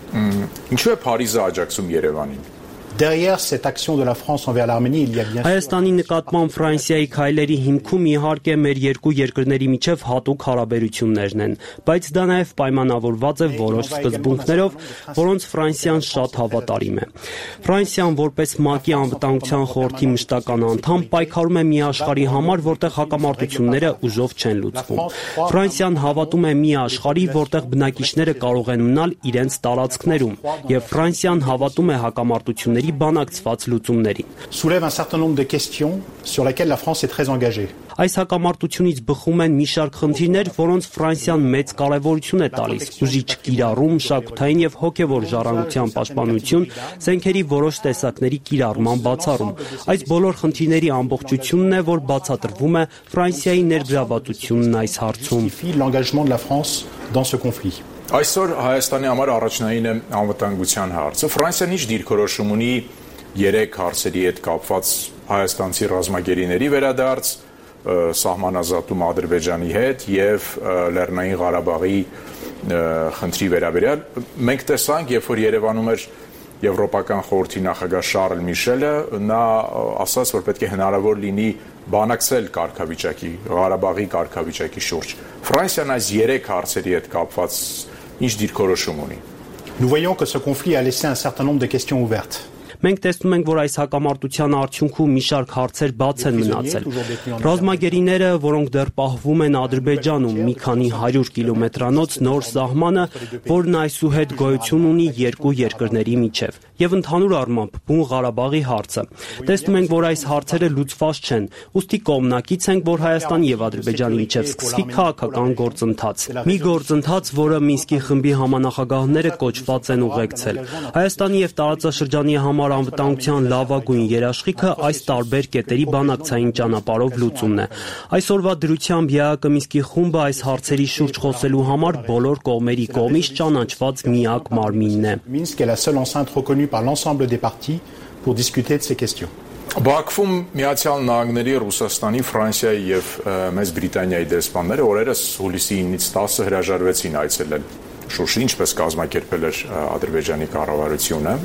Ինչու է Փարիզը աջակցում Երևանին։ Derrière cette action de la France envers l'Arménie, il y a bien sûr Հայաստանի նկատմամբ Ֆրանսիայի քայլերի հիմքում իհարկե մեր երկու երկրների միջև հատուկ հարաբերություններն են, բայց դա նաև պայմանավորված է որոշ սկզբունքներով, որոնց Ֆրանսիան շատ հավատարիմ է։ Ֆրանսիան որպես ՄԱԿ-ի անվտանգության խորհրդի մշտական անդամ պայքարում է մի աշխարհի համար, որտեղ հակամարտությունները ուժով չեն լուծվում։ Ֆրանսիան հավատում է մի աշխարհի, որտեղ բնակիչները կարող են մնալ իրենց տարածքներում, եւ Ֆրանսիան հավատում է հակամարտությունների բանակցված լուծումներին։ soulève un certain nombre de questions sur lesquelles la France est très engagée. Այս հակամարտությունից բխում են մի շարք խնդիրներ, որոնց Ֆրանսիան մեծ կարևորություն է տալիս՝ ուժի չկիրառում, մշակութային եւ հոգեվոր ժառանգության պաշտպանություն, զենքերի որոշ տեսակների կիրառման բացառում։ Այս բոլոր խնդիրների ամբողջությունն է, որ բացատրվում է Ֆրանսիայի ներգրավվածությունն այս հարցում։ L'engagement de la France dans ce conflit. Այսօր Հայաստանի համար առաջնային է անվտանգության հարցը։ Ֆրանսիան ինչ դիրքորոշում ունի 3 հարցերի հետ կապված հայաստանցի ռազմագերիների վերադարձ, սահմանազատում Ադրբեջանի հետ եւ Լեռնային Ղարաբաղի խնդրի վերաբերյալ։ Մենք տեսանք, երբ որ Երևանում էր Եվրոպական խորհրդի նախագահ Շարլ Միշելը նա ասաց, որ պետք է հնարավոր լինի բանակցել կարգավիճակի, Ղարաբաղի կարգավիճակի շուրջ։ Ֆրանսիան այս 3 հարցերի հետ կապված ինչ դիրքորոշում ունի։ Nous voyons que ce conflit a laissé un certain nombre de questions ouvertes. Մենք տեսնում ենք, որ այս հակամարտության արդյունքում մի շարք հարցեր բաց են մնացել։ Ռազմագերիները, որոնք դեռ պահվում են Ադրբեջանում, մի քանի 100 կիլոմետրանոց նոր սահմանը, որն այսուհետ գոյություն ունի երկու երկրների միջև, եւ ընդհանուր առմամբ Բուն Ղարաբաղի հարցը։ Տեսնում ենք, որ այս հարցերը լուծված չեն, ուստի կողմնակից ենք, որ Հայաստանի եւ Ադրբեջանի միջև սկսվի քաղաքական գործընթաց։ Մի գործընթաց, որը Մինսկի խմբի համանախագահները կոչված են ուղեկցել։ Հայաստանի եւ տարածաշրջանի համար անվտանգության լավագույն երաշխիքը այս տարբեր կետերի բանակցային ճանապարհով լուծումն է։ Այսօրվա դրությամբ ԵԱՀԿ Մինսկի խումբը այս հարցերի շուրջ խոսելու համար բոլոր կողմերի կողմից ճանաչված միակ մարմինն է։ Minsk est la seule enceinte reconnue par l'ensemble des partis pour discuter de ces questions. Բաքվում Միացյալ Նահանգների, Ռուսաստանի, Ֆրանսիայի եւ Մեծ Բրիտանիայի դեսպանները օրերս հուլիսի 9-ից 10-ը հրաժարվեցին այցելել Շուշի, ինչպես կազմակերպել էր Ադրբեջանի կառավարությունը։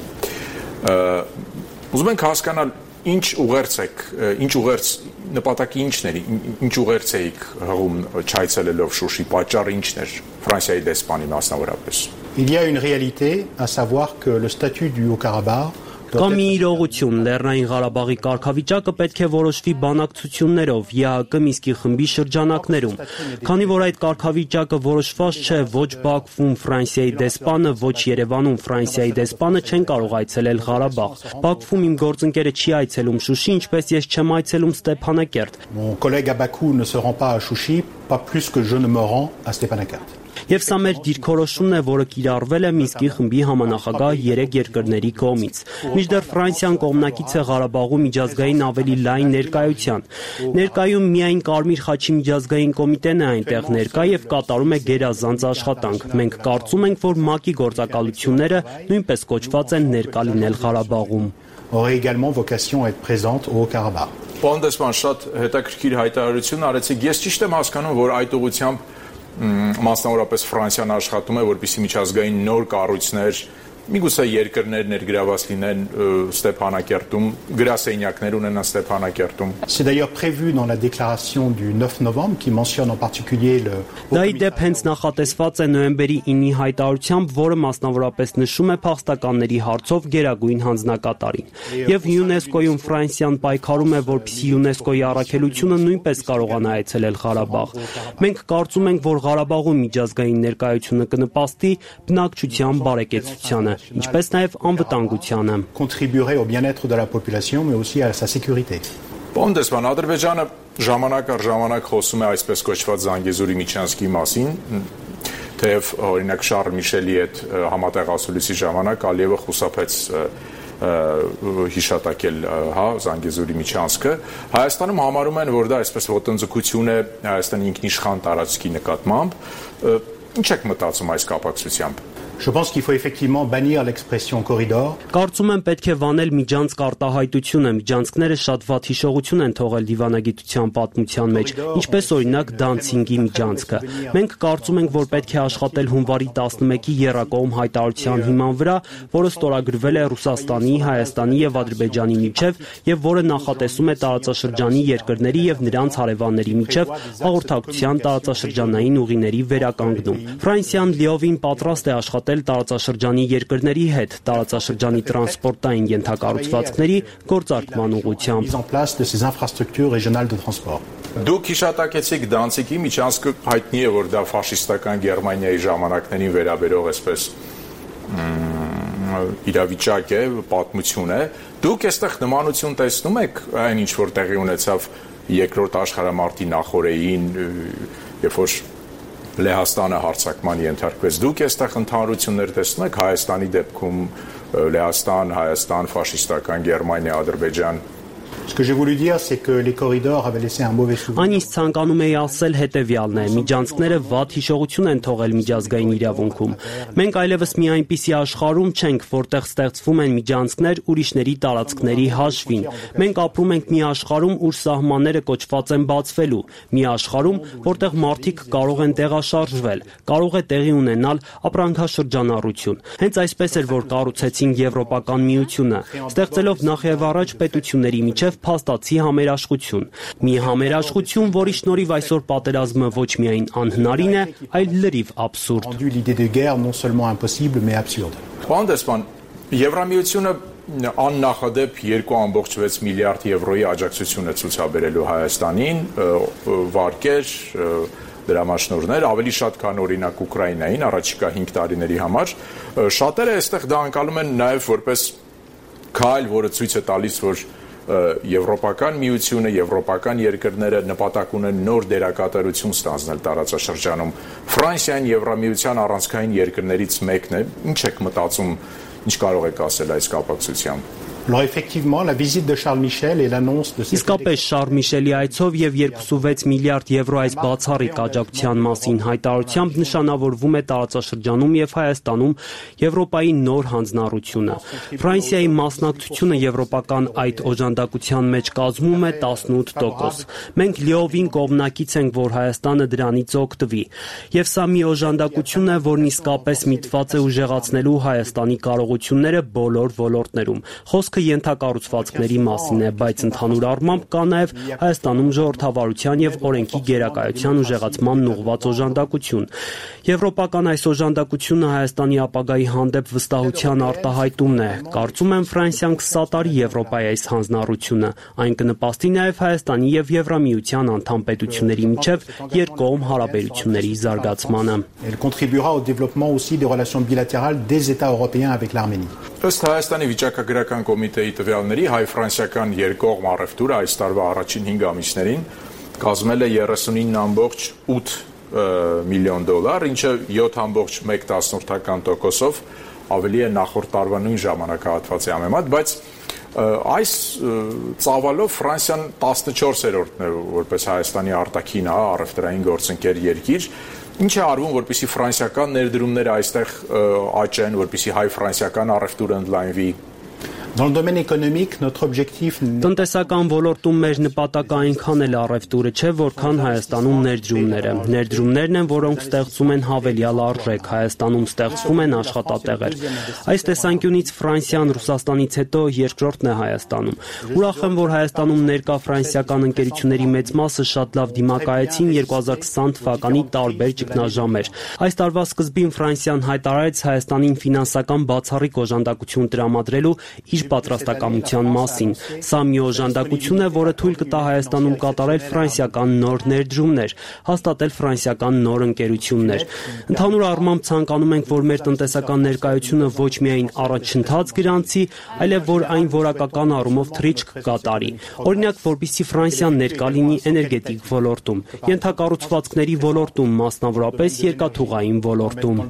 Ուզում ենք հասկանալ ինչ ուղերձ նպատակի ինչն էր, ինչ ուղերձ էիք հղում չայցելելով Շուշի, պատճառը ինչն էր Ֆրանսիայի դեսպանի մասնավորապես։ Il y a une réalité, à savoir que le statut du Haut-Karabakh Կա մի իրողություն, Լեռնային Ղարաբաղի կարգավիճակը պետք է որոշվի բանակցություններով ԵԱՀԿ Մինսկի խմբի շրջանակներում։ Քանի որ այդ կարգավիճակը որոշված չէ, ոչ Բաքվում Ֆրանսիայի դեսպանը, ոչ Երևանում Ֆրանսիայի դեսպանը չեն կարող այցելել Ղարաբաղ։ Բաքվում իմ գործընկերը չի այցելում Շուշի, ինչպես ես չեմ այցելում Ստեփանակերտ։ Mon collègue à Bakou ne se rend pas à Chouchi, pas plus que je ne me rends à Stepanakert. Եվ սա մեր դիրքորոշումն է, որը կիրառվել է Մինսկի խմբի համանախագահ 3 երկրների կողմից։ Մինչդեռ Ֆրանսիան կողմնակից է Ղարաբաղում միջազգային ավելի լայն ներկայության։ Ներկայում միայն Կարմիր խաչի միջազգային կոմիտեն է այնտեղ ներկա եւ կատարում է գերազանց աշխատանք։ Մենք կարծում ենք, որ ՄԱԿ-ի գործակալությունները նույնպես կոչված են ներկա լինել Ղարաբաղում։ Aurait également vocation à être présente au Haut-Karabakh. Պոնդեսման շատ հետաքրքիր հայտարարություն արեցիք։ Ես ճիշտ եմ հասկանում, որ այդ ուղղությամբ մասնավորապես Ֆրանսիան աշխատում է, որպեսզի միջազգային նոր կառույցներ, միգուցե երկրներ ներգրաված լինեն Ստեփանակերտում, գրասենյակներ ունենան Ստեփանակերտում։ C'est d'ailleurs prévu dans la déclaration du 9 novembre qui mentionne en particulier le Դա ի դեպ հենց նախատեսված է նոյեմբերի 9-ի հայտարարությամբ, որը մասնավորապես նշում է փախստականների հարցով գերագույն հանձնակատարին։ Եվ ՅՈՒՆԵՍԿՕ-ում Ֆրանսիան պայքարում է, որպեսզի ՅՈՒՆԵՍԿՕ-ի առաքելությունը նույնպես կարողանա այցելել Ղարաբաղ։ Մենք կարծում ենք, որ Ղարաբաղում միջազգային ներկայությունը կնպաստի բնակչության բարեկեցությանը, ինչպես նաև անվտանգությանը։ contribuerait au bien-être de la population mais aussi à sa sécurité. Պոնդեսման Ադրբեջանը ժամանակ առ ժամանակ խոսում է այսպես կոչված Զանգեզուրի միջանցքի մասին, թեև օրինակ Շարլ Միշելի հետ համատեղ ասուլիսի ժամանակ Ալիևը խուսափեց հիշատակել Զանգեզուրի միջանցքը։ Հայաստանում համարում են, որ դա այսպես ոտնձգություն է Հայաստանի ինքնիշխան տարածքի նկատմամբ։ Ինչ եք մտածում այս կապակցությամբ։ Je pense qu'il faut effectivement bannir l'expression corridor. Կարծում եմ պետք է վանել միջանցք արտահայտությունը, միջանցքները շատ վատ հիշողություն են թողել դիվանագիտության պատմության մեջ, ինչպես օրինակ Դանցինգի միջանցքը։ Մենք կարծում ենք, որ պետք է աշխատել հունվարի 11-ի եռակողմ հայտարարության հիման վրա, որը ստորագրվել է Ռուսաստանի, Հայաստանի եւ Ադրբեջանի միջև եւ որը նախատեսում է տարածաշրջանի երկրների եւ նրանց հարևանների միջև հաղորդակցության տարածաշրջանային ուղիների վերականգնում։ Ֆրանսիան լիովին պատրաստ է աշխատել տարածաշրջանի երկրների հետ տարածաշրջանի տրանսպորտային ենթակառուցվածքների գործարկման ուղղությամբ։ Դուք հիշատակեցիք Դանցիգի միջանցքը, հայտնի է, որ դա ֆաշիստական Գերմանիայի ժամանակներին վերաբերող այսպես իրավիճակ է, պատմություն է։ Դուք այստեղ նմանություն տեսնում եք այն ինչ որ տեղի ունեցավ երկրորդ աշխարհամարտի նախօրեին, երբ որ Լեհաստանը հարձակման ենթարկվեց։ Դուք այստեղ ընդհանրություններ տեսնում եք Հայաստանի դեպքում Լեհաստան, Հայաստան, ֆաշիստական Գերմանիա, Ադրբեջան։ Ce que j'ai voulu dire, c'est que les corridors avaient laissé un mauvais souvenir. Այն ինձ ցանկանում էի ասել հետևյալն է. Միջանցքները վատ հիշողություն են թողել միջազգային իրավունքում։ Մենք այլևս մի այնպիսի աշխարհում չենք, որտեղ ստեղծվում են միջանցքներ ուրիշների տարածքների հաշվին։ Մենք ապրում ենք մի աշխարհում, ուր սահմանները կոչված են բացվելու, մի աշխարհում, որտեղ մարդիկ կարող են տեղաշարժվել, կարող է տեղի ունենալ ապրանքաշրջանառություն։ Հենց այսպես էր, որ կառուցեցին Եվրոպական միությունը, ստեղծելով նախ եւ առաջ պետությունների միջև փաստացի համերաշխություն։ Մի համերաշխություն, որի շնորհիվ այսօր պատերազմը ոչ միայն անհնարին է, այլ լրիվ աբսուրդ։ L'idée de guerre non seulement impossible mais absurde. Պարոն Դեսպան, Եվրամիությունը աննախադեպ 2.6 միլիարդ եվրոյի աջակցություն է ցուցաբերելու Հայաստանին, վարկեր, դրամաշնորհներ, ավելի շատ քան օրինակ Ուկրաինային առաջիկա 5 տարիների համար։ Շատերը այստեղ դա անցալում են նաև որպես քայլ, որը ցույց է տալիս, որ Եվրոպական միությունը, եվրոպական երկրները նպատակ ունեն նոր դերակատարություն ստանձնել տարածաշրջանում։ Ֆրանսիան Եվրամիության առանցքային երկրներից մեկն է։ Ինչ եք մտածում, ինչ կարող եք ասել այս կապակցությամբ։ Alors effectivement, la visite de Charles Michel et l'annonce de Իսկապես Շարլ Միշելի այցով եւ 2.6 միլիարդ եվրո այս բացառիկ աջակցության մասին հայտարարությամբ նշանավորվում է տարածաշրջանում եւ Հայաստանում Եվրոպայի նոր հանձնառությունը։ Ֆրանսիայի մասնակցությունը եվրոպական այդ օժանդակության մեջ կազմում է 18%։ Մենք լիովին կողմնակից ենք, որ Հայաստանը դրանից օգտվի։ Եվ սա մի օժանդակություն է, որն իսկապես միտված է ուժեղացնելու Հայաստանի կարողությունները բոլոր ոլորտներում։ Խոսքը ենթակառուցվածքների մասին է, բայց ընդհանուր առմամբ կա նաև Հայաստանում ժողովրդավարության եւ օրենքի գերակայության ուժեղացման ուղղված օժանդակություն։ Եվրոպական այս օժանդակությունը Հայաստանի ապագայի հանդեպ վստահության արտահայտումն է։ Կարծում եմ Ֆրանսիան կսատարի Եվրոպայի այս հանձնառությունը։ Այն կնպաստի նաև Հայաստանի եւ Եվրամիության անդամ պետությունների միջև երկկողմ հարաբերությունների զարգացմանը։ Elle contribuera au développement aussi des relations bilatérales des États européens avec l'Arménie. Ըստ Հայաստանի վիճակագրական կոմիտեի տվյալների հայ-ֆրանսիական երկկողմ առևտուրը այս տարվա առաջին 5 ամիսներին կազմել է 39.8 միլիոն դոլար, ինչը 7.1%-ով ավելի է նախորդ տարվա նույն ժամանակահատվածի համեմատ, բայց այս ծավալով Ֆրանսիան 14-րդն է որպես Հայաստանի արտաքին առևտրային գործընկեր երկիր։ Ինչ է արվում, որպեսզի ֆրանսիական ներդրումները այստեղ աճեն, որպեսզի հայ-ֆրանսիական առևտուրը ընդլայնվի։ Dans le domaine économique, notre objectif Տնտեսական ոլորտում մեր նպատակը այնքան էլ առևտուրը չէ, որքան Հայաստանում ներդրումները։ Ներդրումներն են, որոնք ստեղծում են հավելյալ արժեք, Հայաստանում ստեղծվում են աշխատատեղեր։ Այս տեսանկյունից Ֆրանսիան Ռուսաստանից հետո երկրորդն է Հայաստանում։ Ուրախ եմ, որ Հայաստանում ներկա ֆրանսիական ընկերությունների մեծ մասը շատ լավ դիմակայեցին 2020 թվականի տարբեր ճգնաժամեր։ Այս տարվա սկզբին Ֆրանսիան հայտարարեց Հայաստանին ֆինանսական բացառիկ օժանդակություն տրամադրելու իր պատրաստակամության մասին։ Սա մի օժանդակություն է, որը թույլ կտա Հայաստանում կատարել ֆրանսիական նոր ներդրումներ, հաստատել ֆրանսիական նոր ընկերություններ։ Ընդհանուր առմամբ ցանկանում ենք, որ մեր տնտեսական ներկայությունը ոչ միայն առաջընթաց գրանցի, այլև որ այն որակական առումով թռիչք կկատարի։ Օրինակ, որպեսզի Ֆրանսիան ներկա լինի էներգետիկ ոլորտում, ենթակառուցվածքների ոլորտում, մասնավորապես երկաթուղային ոլորտում։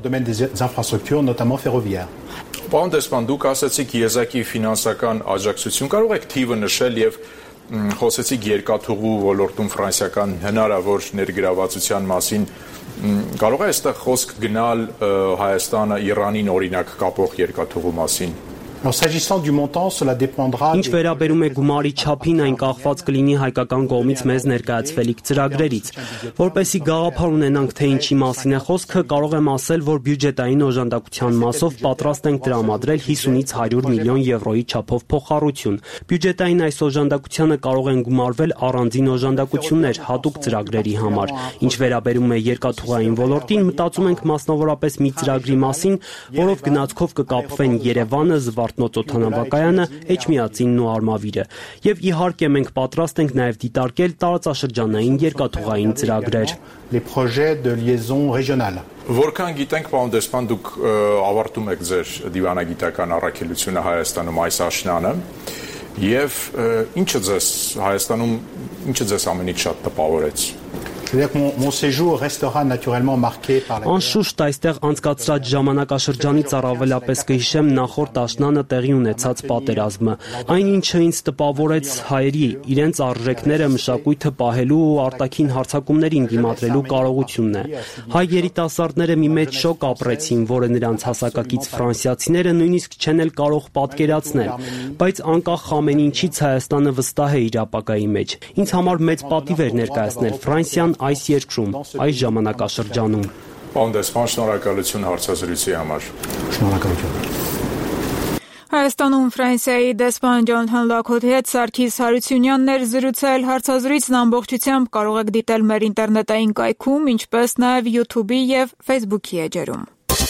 Պարոն Դեսպան, դուք ասացիք եզակի ֆինանսական աջակցություն, կարող եք թիվը նշել եւ խոսեցիք երկաթուղու ոլորտում ֆրանսիական հնարավոր ներգրավվածության մասին, կարող է այստեղ խոսք գնալ Հայաստանը Իրանին օրինակ կապող երկաթուղու մասին։ Alors s'agissant du montant, cela dépendra Ինչ վերաբերում է գումարի չափին, այն կախված կլինի հայկական կողմից մեզ ներկայացվելիք ծրագրերից։ Որպեսզի գաղափար ունենանք, թե ինչի մասին է խոսքը, կարող եմ ասել, որ բյուջետային օժանդակության մասով պատրաստ ենք տրամադրել 50-ից 100 միլիոն եվրոյի չափով փոխառություն։ Բյուջետային այս օժանդակությանը կարող են գումարվել առանձին օժանդակություններ հատուկ ծրագրերի համար։ Ինչ վերաբերում է երկաթուղային ոլորտին, մտածում ենք մասնավորապես մի ծրագրի մասին, որով գնացքով կկապվեն Երևանը, Զվարթնոց օդանավակայանը, Էջմիածինն ու Արմավիրը։ Եվ իհարկե մենք պատրաստ ենք նաև դիտարկել տարածաշրջանային երկաթուղային ծրագրեր։ Les projets de liaison régionale. Որքան գիտենք, պարոն Դեսպան, դուք ավարտում եք ձեր դիվանագիտական առաքելությունը Հայաստանում այս աշնանը, եւ ինչը ձեզ Հայաստանում ինչը ձեզ ամենից շատ տպավորեց։ C'est-à-dire que mon séjour restera naturellement marqué par la guerre. Անշուշտ այստեղ անցկացրած ժամանակաշրջանից առավելապես կհիշեմ նախորդ աշնանը տեղի ունեցած պատերազմը։ Այն ինչը ինձ տպավորեց հայերի իրենց արժեքները մշակույթը պահելու ու արտաքին հարձակումներին դիմադրելու կարողությունն է։ Հայ երիտասարդները մի մեծ շոկ ապրեցին, որը նրանց հասակակից ֆրանսիացիները նույնիսկ չեն էլ կարող պատկերացնել, բայց անկախ ամեն ինչից Հայաստանը վստահ է իր ապագայի մեջ։ Ինձ համար մեծ պատիվ էր ներկայացնել Ֆրանսիան այս երկրում, այս ժամանակաշրջանում։ Պարոն դեսպան, շնորհակալություն հարցազրույցի համար։ Շնորհակալություն։ Հայաստանում Ֆրանսիայի դեսպան Ջոնաթան Լաքոթի հետ Սարգիս Հարությունյանն էր զրուցել հարցազրույցն ամբողջությամբ կարող եք դիտել մեր ինտերնետային կայքում, ինչպես նաև YouTube-ի եւ Facebook-ի էջերում։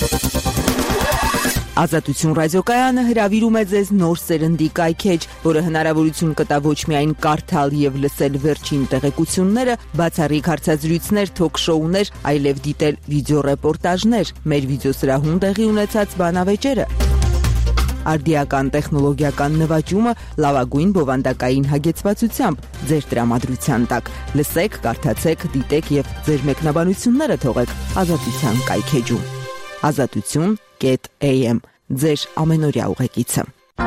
Ազատություն ռադիոկայանը հրավիրում է ձեզ նոր սերնդի կայքեջ, որը հնարավորություն կտա ոչ միայն կարդալ եւ լսել վերջին տեղեկությունները, բացառիկ հարցազրույցներ, թոք-շոուներ, այլև դիտել վիդեոռեպորտաժներ, մեր վիդեոսրահում տեղի ունեցած բանավեճերը, արդիական տեխնոլոգիական նվաճումը լավագույն բովանդակային հագեցվածությամբ ձեր տրամադրության տակ։ Լսեք, կարդացեք, դիտեք եւ ձեր մեկնաբանությունները թողեք Ազատության կայքեջում։ Ազատություն.am ձեր ամենօրյա ուղեկիցը։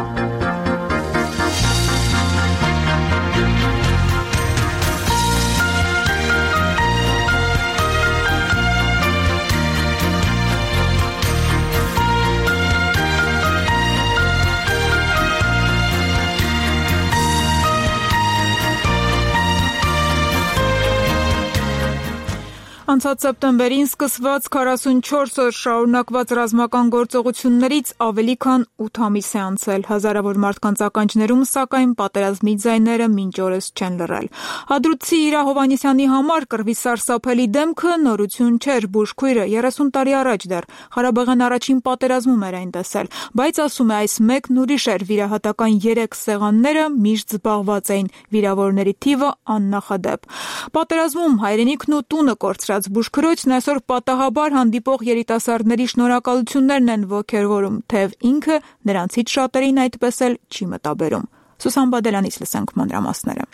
Անցած սեպտեմբերին սկսված 44 օր շարունակված ռազմական գործողություններից ավելի քան 8 ամիս է անցել։ Հազարավոր մարդկանց ականջներում, սակայն պատերազմի ձայները մինչ օրս չեն լռել։ Հադրութի Իրա Հովհաննիսյանի համար կռվի սարսափելի դեմքը նորություն չէր, բուժքույրը 30 տարի առաջ դեռ Ղարաբաղյան առաջին պատերազմում էր այն տեսել, բայց ասում է այս մեկն ուրիշ էր, վիրահատական 3 սեղանները միշտ զբաղված էին, վիրավորների թիվը աննախադեպ։ Պատերազմում հայրենիքն ու տունը կորցրած բուժքրոջն այսօր պատահաբար հանդիպող երիտասարդների շնորհակալություններն են ոգևորում, թեև ինքը նրանցից շատերին այդպես էլ չի մտաբերում։ Սուսան Բադելյանից լսենք մանրամասները։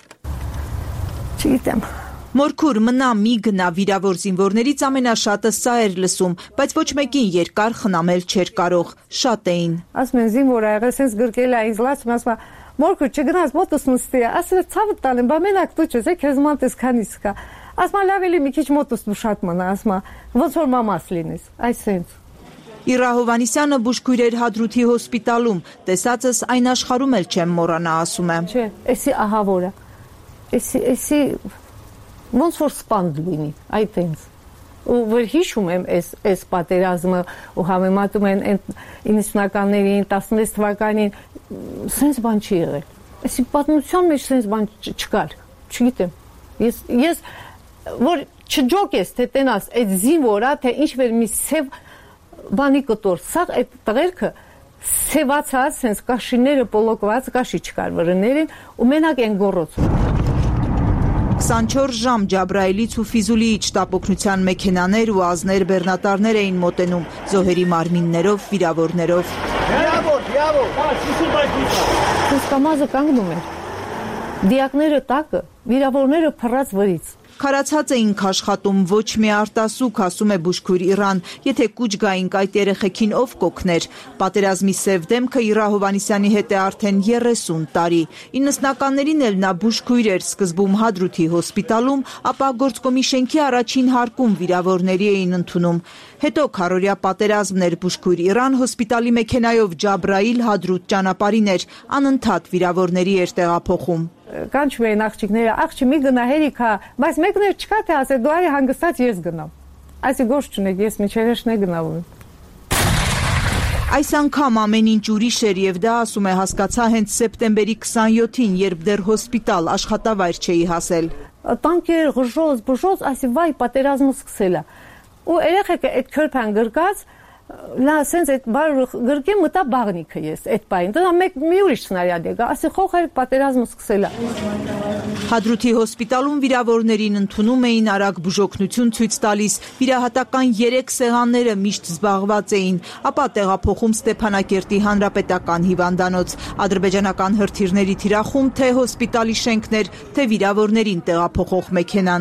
Չգիտեմ։ Մորքուր մնա մի գնա վիրավոր զինվորներից ամենաշատը սա էր լսում, բայց ոչ մեկին երկար խնամել չէր կարող, շատ էին։ Ասում են զինվորը եղել, sense գրկել է ինձ լաց, ասում է մորքուր չգնաս մոտս նստի, ասում է ցավը տանեմ, բա մենակ դու չես, քեզ մանտես քանից կա։ Ասում է լավ էլի մի քիչ մոտս դու շատ մնա, ասում է ոնց որ մամաս լինես, այսպես։ Իրա Հովհաննիսյանը բուժքույր էր Հադրութի հոսպիտալում, տեսածս այն աշխարհում էլ չեմ մոռանա, ասում է։ Չէ, էսի ահավորը։ Էսի ոնց որ սպանդ լինի, այդպես։ Ու որ հիշում եմ այս պատերազմը ու համեմատում են 90-ականներին, 16 թվականին, sense բան չի եղել։ Էսի պատմության մեջ sense բան չկար, չգիտեմ։ Ես որ չջոկես թե տենաս այդ զինվորա թե ինչ-որ մի սև բանի կտոր, սա այդ տղերքը սևացած, sense կաշիները պոլոկված, կաշի չկար վրաներին ու մենակ են գոռոցում։ 24 ժամ Ջաբրայելից ու Ֆիզուլիից շտապօգնության մեքենաներ ու ազներ բեռնատարներ էին մոտենում, զոհերի մարմիններով, վիրավորներով։ Կամազը կանգնում էր, դիակները տակը, վիրավորները փռած վրից։ Քարացած էինք աշխատում, ոչ մի արտասուք, ասում է բուժքույր Իրան, եթե կուչ գայինք այդ երեխեքին ով կօգներ։ Պատերազմի սև դեմքը Իրա Հովհաննիսյանի հետ է արդեն 30 տարի։ 90-ականներին էլ նա բուժքույր էր սկզբում Հադրութի հոսպիտալում, ապա գործկոմի շենքի առաջին հարկում վիրավորների էին ընդունում։ Հետո քառորյա պատերազմն էր, բուժքույր Իրան հոսպիտալի մեքենայով Ջաբրայիլ Հադրութ ճանապարհին էր, անընդհատ վիրավորների էր տեղափոխում։ Կանչում էին աղջիկները, աղջի մի գնա հերիքա, բայց մեկներ չկա թե ասե դու արի հանգստած ես գնամ։ Այսի գործ չունեք, ես միջերեշն է գնալու։ Այս անգամ ամեն ինչ ուրիշ էր եւ դա ասում է հասկացա հենց սեպտեմբերի 27-ին, երբ դեռ հոսպիտալ աշխատավայր չէի հասել։ Տանկեր, ղժոզ, բժոզ, ասի վայ պատերազմը սկսել է։ Ու երեխեքը այդ քրփան գրկած Նա sense այդ բառը գրկի մտա բաղնիքը ես այդ բային։ Դա մի ուրիշ սնարյադ է գա, ասի խոխեր պատերազմը սկսել է։ Հադրութի հոսպիտալում վիրավորներին ընդունում էին արագ բուժօգնություն ցույց տալիս, վիրահատական 3 սեղանները միշտ զբաղված էին, ապա տեղափոխում Ստեփանակերտի հանրապետական հիվանդանոց, ադրբեջանական հրթիռների թիրախում թե հոսպիտալի շենքներ, թե վիրավորներին տեղափոխող մեքենան։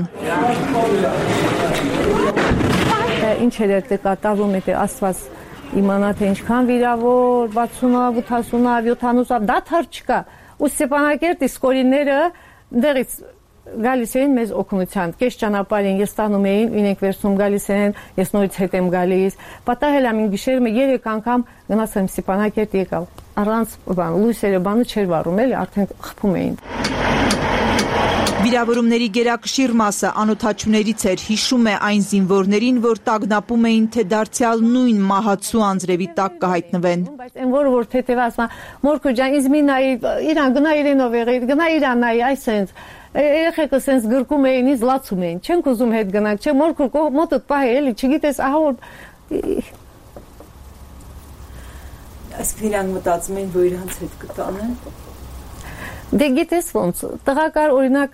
Ինչ էր կատարվում, Աստված իմանա թե ինչքան վիրավոր, 60, 80, 70, դադար չկա։ Ու Ստեփանակերտի սկորիները դերից գալիս էին մեզ օգնության։ Կես ճանապարհին ես տանում էին, ինենք վերցնում գալիս են, ես նորից հետ եմ գալիս։ Պատահել ամին գիշերը 3 անգամ գնացեմ Ստեփանակերտ եկավ։ Առանց լույսերը բանը չէր վառում, էլի արդեն խփում էին։ Վիրավորումների գերակշիռ մասը անօթաչուներից էր, հիշում է այն զինվորներին, որ տագնապում էին, թե դարձյալ նույն մահացու անձրևի տակ կհայտնվեն։ Բայց այն որ թեթևացնա, մորքո ջան, ինձ մի նայի, իրան գնա իրենով եղիր, գնա իրան նայի, այսենց։ Երեխեքը սենց գրկում էին, ինձ լացում էին, չենք ուզում հետ գնանք, չէ, մորքո մոտդ պահ էլի, չգիտես, ահա որ Այսինքն իրանք մտածում էին, որ իրանց հետ կտանեն։ Դե գիտես ոնց, տղակար օրինակ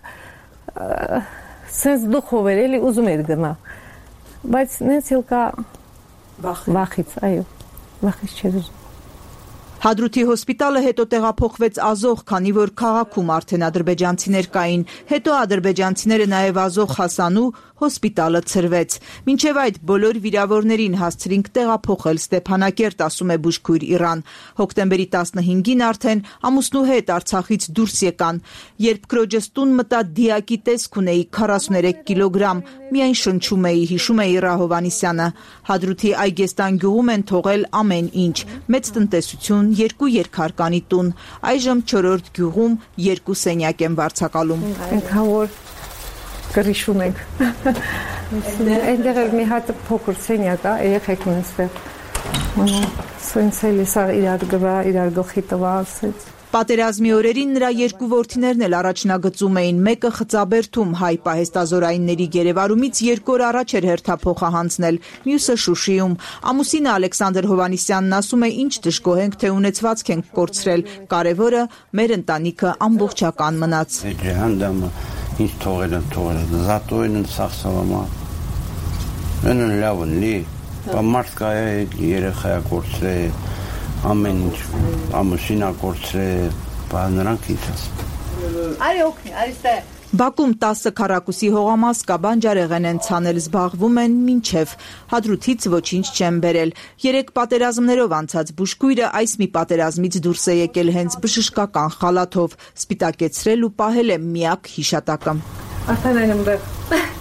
սենց դուխով էր, էլի ուզում էր գնա, բայց նենց էլ կա վախից, այո, վախից չէր ուզում։ Հադրութի հոսպիտալը հետո տեղափոխվեց Ազող, քանի որ քաղաքում արդեն ադրբեջանցիներ կային, հետո ադրբեջանցիները նաև Ազող հասանու, հոսպիտալը ցրվեց։ Մինչև այդ բոլոր վիրավորներին հասցրինք տեղափոխել Ստեփանակերտ, ասում է բուժքույր Իռան։ Հոկտեմբերի 15-ին արդեն ամուսնու հետ Արցախից դուրս եկան։ Երբ քրոջս տուն մտա, դիակի տեսք ունեի 43 կիլոգրամ, միայն շնչում էի, հիշում է Իռա Հովանիսյանը։ Հադրութի Այգեստան գյուղում են թողել ամեն ինչ՝ մեծ տնտեսություն, 2 երկհարկանի տուն, այժմ 4-րդ գյուղում 2 սենյակ են վարձակալում։ Այնքան որ կրիշում ենք։ Այնտեղ էլ մի հատ փոքր սենյակ է, երեխեք ունեն ստեղ։ Սենց էլ սա իրար գվա, իրար գլխի տվա, սենց։ Պատերազմի օրերին նրա 2 որդիներն էլ առաջնագծում էին, մեկը Խծաբերդում հայ պահեստազորայինների գերեվարումից 2 օր առաջ էր հերթափոխ հանձնել, մյուսը Շուշիում։ Ամուսինը Ալեքսանդր Հովանիսյանն ասում է, ինչ դժգոհ ենք, թե ունեցվածք ենք կորցրել, կարևորը մեր ընտանիքը ամբողջական մնաց։ Ինչ թողել են, զատոյն են սախսավամա, են լավն լի, մարդ կա է երեխայա կորցրել, ամեն ինչ, ամուսինա կորցրել, նրանք ինչ ասում։ Արի օգնի, արի ստե։ Բաքում 10 քառակուսի հողամաս կա, բանջարեղեն են ցանել, զբաղվում են մինչև։ Հադրութից ոչինչ չեն բերել։ 3 պատերազմներով անցած բուժքույրը այս մի պատերազմից դուրս է եկել հենց բժշկական խալաթով, սպիտակեցրել ու պահել է միակ հիշատակը։ Արդեն այն եմ դեղ։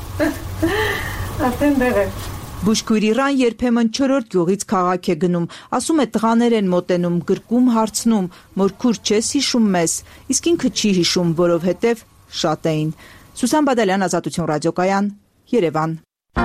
Արդեն դեղ է։ Բուժքույր Իռան երբեմն 4-րդ գյուղից քաղաք է գնում, ասում է տղաներ են մոտենում, գրկում, հարցնում, մորքուր չես հիշում մեզ, իսկ ինքը չի հիշում, որովհետև շատ էին։ Սուսան Բադալյան, Ազատություն ռադիոկայան, Երևան։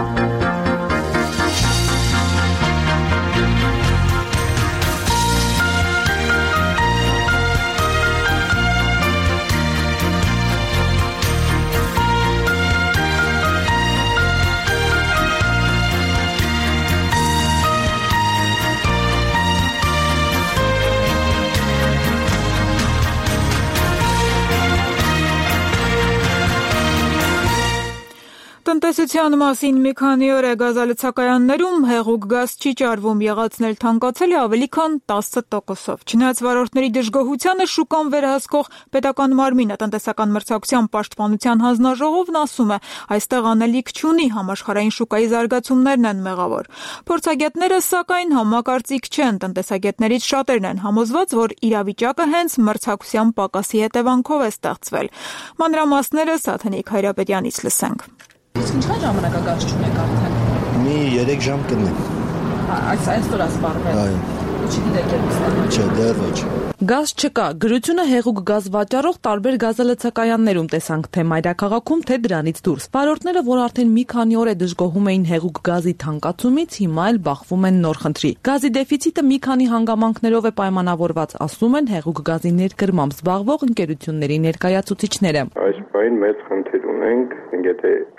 Տնտեսության մասին մի քանի օր է գազալցակայաններում հեղուկ գազ չի ճարվում, եղածն էլ թանկացել է ավելի քան 10%-ով։ Չնայած վարորդների դժգոհությանը շուկան վերահսկող պետական մարմինը տնտեսական մրցակցության պաշտպանության հանձնաժողովն ասում է, այստեղ անելիք չունի, համաշխարհային շուկայի զարգացումներն են մեղավոր։ Փորձագետները սակայն համակարծիք չեն, տնտեսագետներից շատերն են համոզված, որ իրավիճակը հենց մրցակցության պակասի հետևանքով է ստեղծվել։ Մանրամասները Սաթենիկ Հայրապետյանից լսենք։ Ինչքան ժամանակագազ չունեք արդեն։ Մի 3 ժամ կնեմ։ Այսօր ասպարվել։ Այո։ Չգիտեք ելույթ։ Չէ, դեռ ոչ։ Գազ չկա։ Գրությունը հեղուկ գազ վաճառող տարբեր գազալցակայաններում տեսանք թե մայրաքաղաքում, թե դրանից դուրս։ Վարորդները, որ արդեն մի քանի օր է դժգոհում էին հեղուկ գազի թանկացումից, հիմա էլ բախվում են նոր խնդրի։ Գազի դեֆիցիտը մի քանի հանգամանքներով է պայմանավորված, ասում են հեղուկ գազի ներկրմամբ զբաղվող ընկերությունների ներկայացուցիչները։ Այս բան մեծ խնդիր ունենք, եթե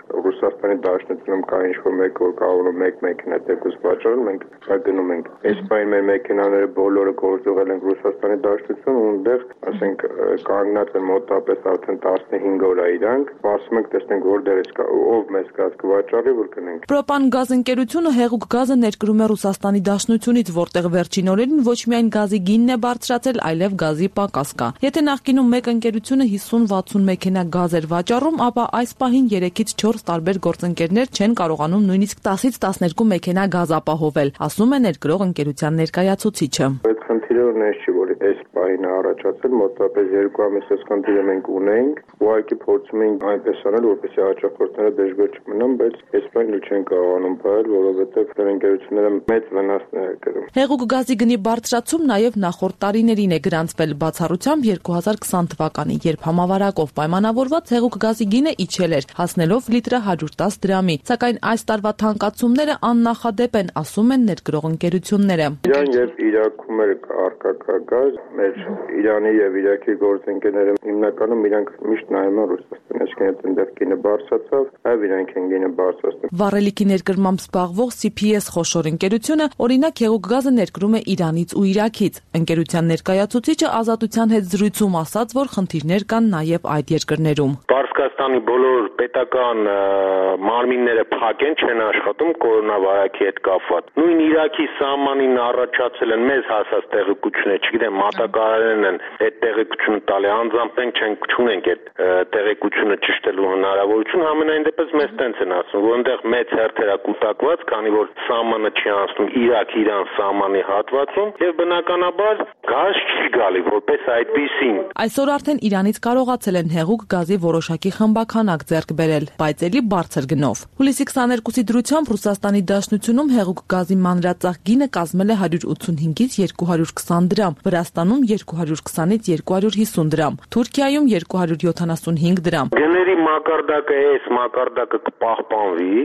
Ռուսաստանի Դաշնությունում կա ինչ-որ մեկ որ կարող է մեկ մեքենա դեպս վաճառել, մենք դա գնում ենք։ Այս բան մեր մեքենաները բոլորը գործողել են Ռուսաստանի Դաշնություն, ունդեղ, ասենք, կանգնած են մոտավորապես արդեն 15 օր իրանք, ասում ենք տեսնենք որտեղից կա, ով մեզ գազ կվաճառի, որ գնենք։ Պրոպան գազ ընկերությունը հեղուկ գազը ներկրում է Ռուսաստանի Դաշնությունից, որտեղ վերջին օրերին ոչ միայն գազի գինն է բարձրացել, այլև գազի պակաս կա։ Եթե նախկինում մեկ ընկերությունը 50-60 մեքենա գազ էր վաճառում, ապա այս պահին 3-ից 4 տարբեր գործընկերներ չեն կարողանում նույնիսկ 10-ից 12 մեքենա գազ ապահովել, ասում է ներկրող ընկերության ներկայացուցիչը։ Այդ խնդիրը ունես չի, որ այս պահին է առաջացել, մոտավորապես 2 ամիս այս խնդիրը մենք ունենք, ուղղակի փորձում ենք այնպես անել, որպեսզի հաճախորդները դժգոհ չմնան, բայց այս պահին չեն կարողանում փայել, որովհետև դեր ընկերությունները մեծ վնասներ են կրում։ Հեղուկ գազի գնի բարձրացում նաև նախորդ տարիներին է գրանցվել, բացառությամբ 2020 թվականի, երբ համավարակով պայմանավորված հեղուկ գազի գինը իջել էր, հասնելով լիտրը 110 դրամի, սակայն այս տարվա թանկացումները աննախադեպ են, ասում են ներկրող ընկերությունները։ Իրան եւ Իրաքում էր արկա գազ, մեր Իրանի եւ Իրաքի գործընկերները հիմնականում իրանք միշտ նայում են Ռուսաստան, այսինքն այդտեղ գինը բարձրացավ, այլ իրանք են գինը բարձրացնում։ Վառելիքի ներկրմամբ զբաղվող CPS խոշոր ընկերությունը օրինակ հեղուկ գազը ներկրում է Իրանից ու Իրաքից։ Ընկերության ներկայացուցիչը Ազատության հետ զրույցում ասաց, որ խնդիրներ կան նաև այդ երկրներում։ Պարսկաստանի բոլոր պետական մարմինները փակ են, չեն աշխատում կորոնավիրուսի հետ կապված։ Նույն Իրաքի սահմանին առաջացել են մեզ հասած տեղեկություններ, չգիտեմ, մատակարարներն են այդ տեղեկությունը տալի, անձամբ մենք չունենք այդ տեղեկությունը ճշտելու հնարավորություն, համենայն դեպս մեզ տենց են ասում, որ այնտեղ մեծ հերթեր է կուտակված, քանի որ սահմանը չի անցնում Իրաք-Իրան սահմանի հատվածում, եւ բնականաբար գազ չի գալի որպես այդպիսին։ Այսօր արդեն Իրանից կարողացել են հեղուկ գազի որոշակի խմբականակ ձեռք բերել, բայց էլի բարձր գնով։ Հուլիսի 22-ի դրությամբ Ռուսաստանի Դաշնությունում հեղուկ գազի մանրածախ գինը կազմել է 185-ից 220 դրամ, Վրաստանում 220-ից 250 դրամ, Թուրքիայում 275 դրամ։ Գների մակարդակը կպահպանվի։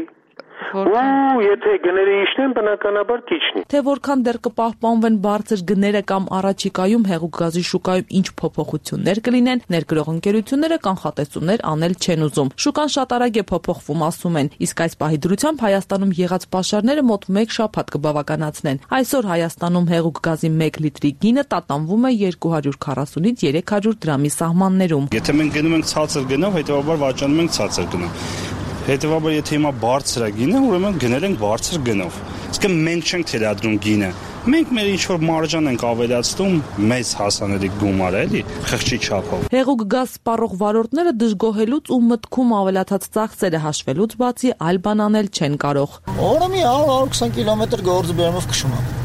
Ու եթե գները իջնեն, բնականաբար կիջնի։ Թե որքան դեռ կպահպանվեն բարձր գները կամ առաջիկայում հեղուկ գազի շուկայում ինչ փոփոխություններ կլինեն, ներկրող ընկերությունները կանխատեսումներ անել չեն ուզում։ Շուկան շատ արագ է փոփոխվում, ասում են, իսկ այս պահի դրությամբ Հայաստանում եղած պաշարները մոտ 1 շաբաթ կբավականացնեն։ Այսօր Հայաստանում հեղուկ գազի 1 լիտրի գինը տատանվում է 240-ից 300 դրամի սահմաններում։ Եթե մենք գնում ենք ցածր գնով, հետեւաբար վաճառում ենք ցածր գնով։ Հետևաբար եթե հիմա բարձր է գինը, ուրեմն գնել ենք բարձր գնով։ Իսկ մենք չենք թելադրում գինը։ Մենք մեր ինչ-որ մարժան ենք ավելացնում մեծ հասանելի գումար, էլի, խղճի չափով։ Հեղուկ գազ սպառող վարորդները դժգոհելուց ու մտքում ավելացած ծախսերը հաշվելուց բացի այլ բան անել չեն կարող։ Օրը մի 100-120 կիլոմետր գործը բերումով քշում եմ։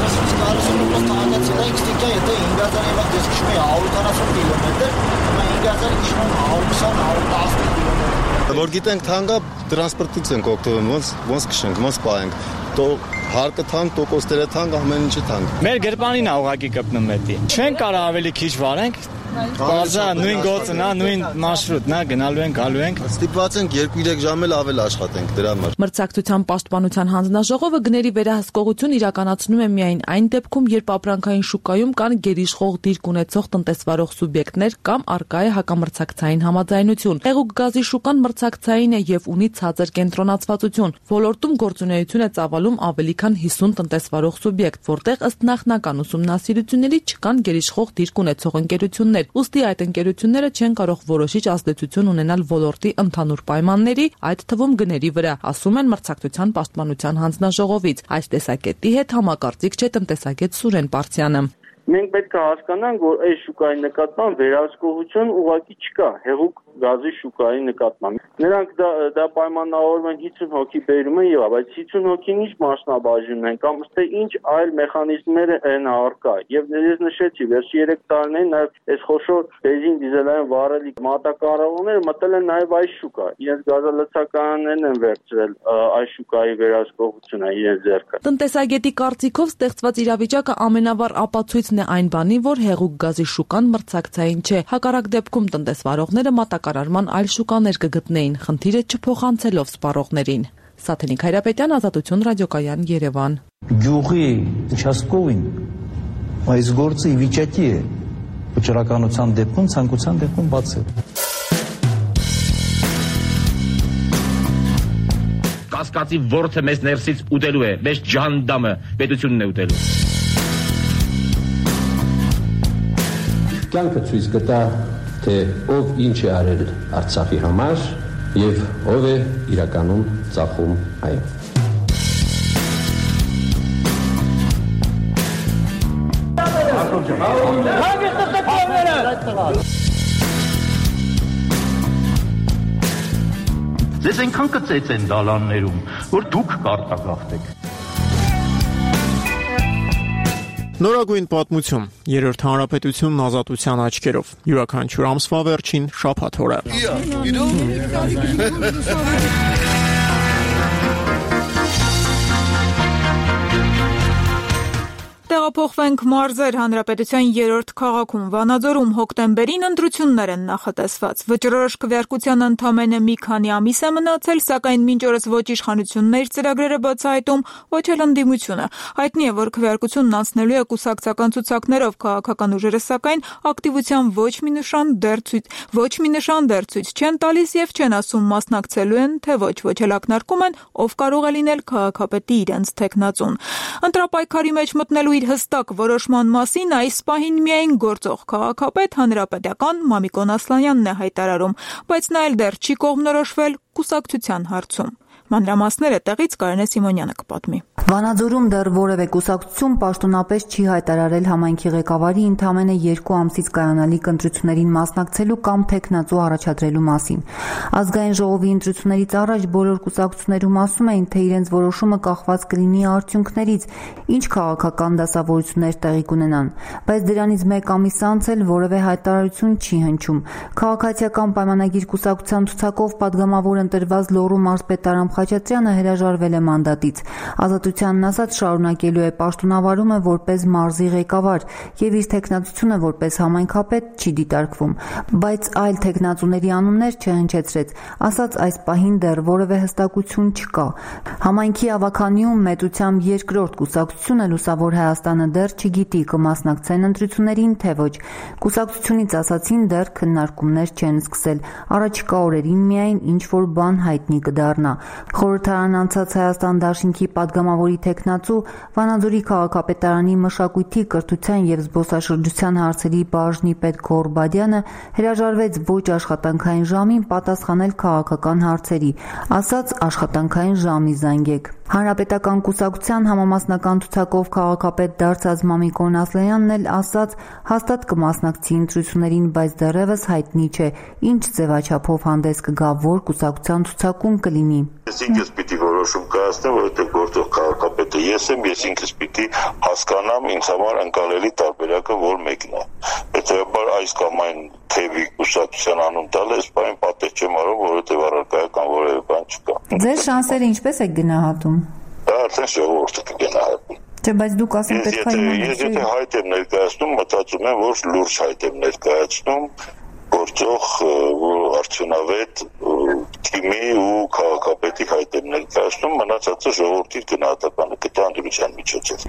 30-40 ռուբլով տանեցել է ինստիկա, եթե 5000 եւս դες քշում է 140 կիլոմետր, հիմա 5000-ը քշում եմ 120-110 կիլոմետր։ Որ գիտենք թանկա տրանսպորտից ենք օգտվում, ոնց քշենք, ոնց պահենք։ Տո հարկը թանկ, տոկոսները թանկ, ամեն ինչը թանկ։ Մեր գրպանին է ուղակի կպնում էդի։ Չեն կարող ավելի քիչ վարենք, բարձա նույն գոցն է, նույն մարշրուտն է, գնալու ենք, գալու ենք։ Ստիպված ենք 2-3 ժամ էլ ավել աշխատենք դրա համար։ Մրցակցության պաշտպանության հանձնաժողովը գների վերահսկողություն իրականացնում է միայն այն դեպքում, երբ ապրանքային շուկայում կան գերիշխող դիրք ունեցող տնտեսվարող սուբյեկտներ կամ առկա է հակամրցակցային համաձայնություն։ Հեղուկ գազի շուկան մրցակցային է եւ ունի ցածր կենտրոնացվածություն։ Ոլորտում գործունեություն է ծավալում ավելի քան 50 տնտեսվարող սուբյեկտ, որտեղ ըստ նախնական ուսումնասիրությունների չկան գերիշխող դիրք ունեցող ընկերություններ։ Ուստի այդ ընկերությունները չեն կարող որոշիչ ազդեցություն ունենալ ոլորտի ընդհանուր պայմանների, այդ թվում գների վրա, ասում են մրցակցության պաշտպանության հանձնաժողովից։ Այս տեսակետի հետ համակարծիք չէ տնտեսագետ Սուրեն Պարսյանը։ Մենք պետք է հասկանանք, որ այս շուկայի նկատմամբ վերահսկողություն ուղղակի չկա հեղուկ գազի շուկայի նկատմամբ։ Նրանք դա պայմանավորում են 50 հոգի բերում են եւ բայց 50 հոգին ինչ մասնաբաժանում են կամ ըստ ինչ այլ մեխանիզմներ են առկա։ Եվ ես նշեցի, վերջի 3 տարիներին նաեւ այս խոշոր բենզին դիզելային վառելիք մատակարարողները մտել են նաեւ այս շուկա։ Իրենց գազալցականներն են վերցրել այս շուկայի վերահսկողությունը իրենց ձեռքը։ Տնտեսագետի կարծիքով ստեղծված իրավիճակը ամենավառ ապացույցն է այն բանի, որ հեղուկ գազի շուկան մրցակցային չէ։ Հակառակ դեպքում տնտեսվարողները մատակարարման այլ շուկաներ կգտնեին, խնդիրը չփոխանցելով սպառողներին։ Սաթենիկ Հայրապետյան, Ազատություն ռադիոկայան, Երևան։ Գյուղի участковին այս գործը ի վիճակի է վճռականության դեպքում, ցանկության դեպքում բացել։ կասկածի ворթը մեզ ներսից ուտելու է, մեզ ջհանդամը պետությունն է ուտելու։ Կյանքը ցույց կտա, թե ով ինչ է արել Արցախի համար եւ ով է իրականում ծախում այն։ Ձեզ այնքան կծեց են դալաններում, որ դուք կարտագաղթեք։ Նորագույն պատմություն, երրորդ հանրապետությունն ազատության աչքերով, յուրաքանչյուր ամսվա վերջին շաբաթ օրը։ Տեղափոխվենք մարզեր հանրապետության երրորդ քաղաքում Վանաձորում հոկտեմբերին ընտրություններ են նախատեսված։ Վճռորոշ քվեարկության ընդամենը մի քանի ամիս է մնացել, սակայն մինչ օրս ոչ իշխանությունն իր ծրագրերը բացահայտում, ոչ էլ ընդդիմությունը։ Հայտնի է, որ քվեարկությունն անցնելու է կուսակցական ցուցակներով, քաղաքական ուժերը սակայն ակտիվության ոչ մի նշան դեռ ցույց չեն տալիս եւ չեն ասում մասնակցելու են, թե ոչ էլ ակնարկում են, ով կարող է լինել քաղաքապետի իրենց թեկնածուն։ Ընտրապայքարի մեջ մտնելու իր հստակ որոշման մասին այս պահին միայն գործող քաղաքապետ հանրապետական Մամիկոն Ասլանյանն է հայտարարում, բայց նա էլ դեռ չի կողմնորոշվել կուսակցության հարցում։ Մանրամասները տեղից Կարինե Սիմոնյանը կպատմի։ Վանաձորում դեռ որևէ կուսակցություն պաշտոնապես չի հայտարարել համայնքի ղեկավարի ընդամենը 2 ամսից կայանալիք ընտրություններին մասնակցելու կամ թեկնածու առաջադրելու մասին։ Ազգային ժողովի ընտրություններից առաջ բոլոր կուսակցություններում ասում էին, թե իրենց որոշումը կախված կլինի արդյունքներից, ինչ քաղաքական դասավորություններ տեղի կունենան, բայց դրանից 1 ամիս անց էլ որևէ հայտարարություն չի հնչում։ Քաղաքացիական պայմանագիր կուսակցության ցուցակով падգամավոր ընտրված Լոռու մարզպետ Արամ Խաչատրյանը հրաժարվել է մանդատից։ Ազատությանն ասած շարունակելու է պաշտոնավարումը որպես մարզի ղեկավար եւ իր թեկնածությունը որպես համայնքապետ չի դիտարկվում, բայց այլ թեկնածուների անուններ չհնչեցրեց, ասած այս պահին դեռ որևէ հստակություն չկա։ Համայնքի ավականիում մեծությամբ երկրորդ կուսակցությունը Լուսավոր Հայաստանը դեռ չգիտի կմասնակցեն ընտրություններին, թե ոչ։ Կուսակցությունից ասացին դեռ քննարկումներ չեն սկսել, առաջիկա օրերին միայն ինչ որ բան հայտնի կդառնա։ Խորհրդարան անցած Հայաստան դաշինքի падգամավորի թեկնածու Վանաձորի քաղաքապետարանի մշակույթի, կրթության եւ զբոսաշրջության հարցերի բաժնի պետ Գոռ Բադյանը հրաժարվեց ոչ աշխատանքային ժամին պատասխանել քաղաքական հարցերի, ասաց աշխատանքային ժամի զանգեք։ Հանրապետական կուսակցության համամասնական ցուցակով քաղաքապետ դարձած Մամիկոն Ասլանյանն էլ ասաց հաստատ կմասնակցի ընտրություններին, բայց դեռևս հայտնի չէ ինչ ձևաչափով հանդես կգա, որ կուսակցության ցուցակում կլինի։ Ես ինքս պիտի որոշում կայացնեմ, որովհետև գործող քաղաքապետը ես եմ, ես ինքս պիտի հասկանամ ինձ համար ընկալելի տարբերակը որ մեկն է։ Հետևաբար այս կամ այն թևի կուսակցության անուն տալը այս բանը պատեհ չեմ արում, որովհետև առարկայական որևէ բան չկա։ Ձեր շանսերը ինչպես եք գնահատում։ Դա արդեն ժողովուրդը կգնահատի։ Չէ, բայց դուք ասում պետք է իմանալ։ Ես եթե հայտ եմ ներկայացնում, մտածում եմ, որ լուրջ հայտ եմ ներկայացնում գործող արդյունավետ թիմի ու քաղաքապետի հայտ եմ ներկայացնում, մնացածը ժողովրդի գնահատականը կտա ընտրության միջոցով։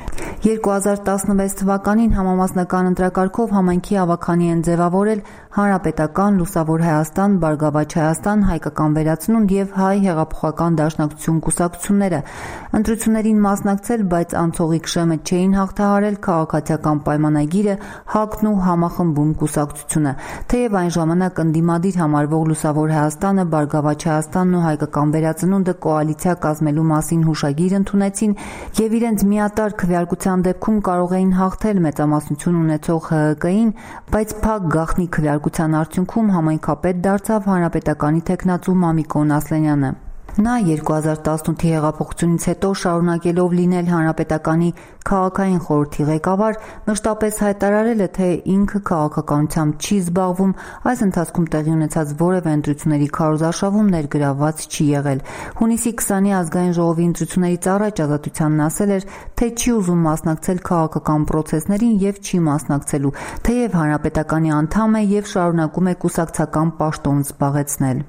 2016 թվականին համամասնական ընտրակարգով համայնքի ավականի են ձևավորել Հանրապետական, Լուսավոր Հայաստան, Բարգավաճ Հայաստան, Հայկական Վերացնունդ եւ Հայ հեղափոխական դաշնակցություն կուսակցությունները։ Ընտրություններին մասնակցել, բայց անցողիկ շեմը չէին հաղթահարել քաղաքացիական պայմանագիրը, ՀԱԿ-ն ու համախմբում կուսակցությունը։ Թեև այն ժամանակ ընդդիմադիր համարվող Լուսավոր Հայաստանը, Բարգավաճ Հայաստանն ու Հայկական Վերացնունդը կոալիցիա կազմելու մասին հուշագիր ընդունեցին եւ իրենց միատարր քվեարկության դեպքում կարող էին հաղթել մեծամասնություն ունեցող ՀՀԿ-ին, բայց փակ գաղտնի քվեարկության արդյունքում համայնքապետ դարձավ հանրապետականի թեկնածու Մամիկոն Ասլանյանը։ Նա 2018-ի հեղափոխությունից հետո շարունակելով լինել հանրապետականի քաղաքային խորհրդի ղեկավար, մշտապես հայտարարել է, թե ինքը քաղաքականությամբ չի զբաղվում, այս ընթացքում տեղի ունեցած որևէ ընտրությունների քարոզարշավում ներգրավված չի եղել։ Հունիսի 20-ի ազգային ժողովի ընտրություններից առաջ Ազատությանն ասել էր, թե չի ուզում մասնակցել քաղաքական պրոցեսներին եւ չի մասնակցելու, թեև հանրապետականի անդամ է եւ շարունակում է կուսակցական պաշտոն զբաղեցնել։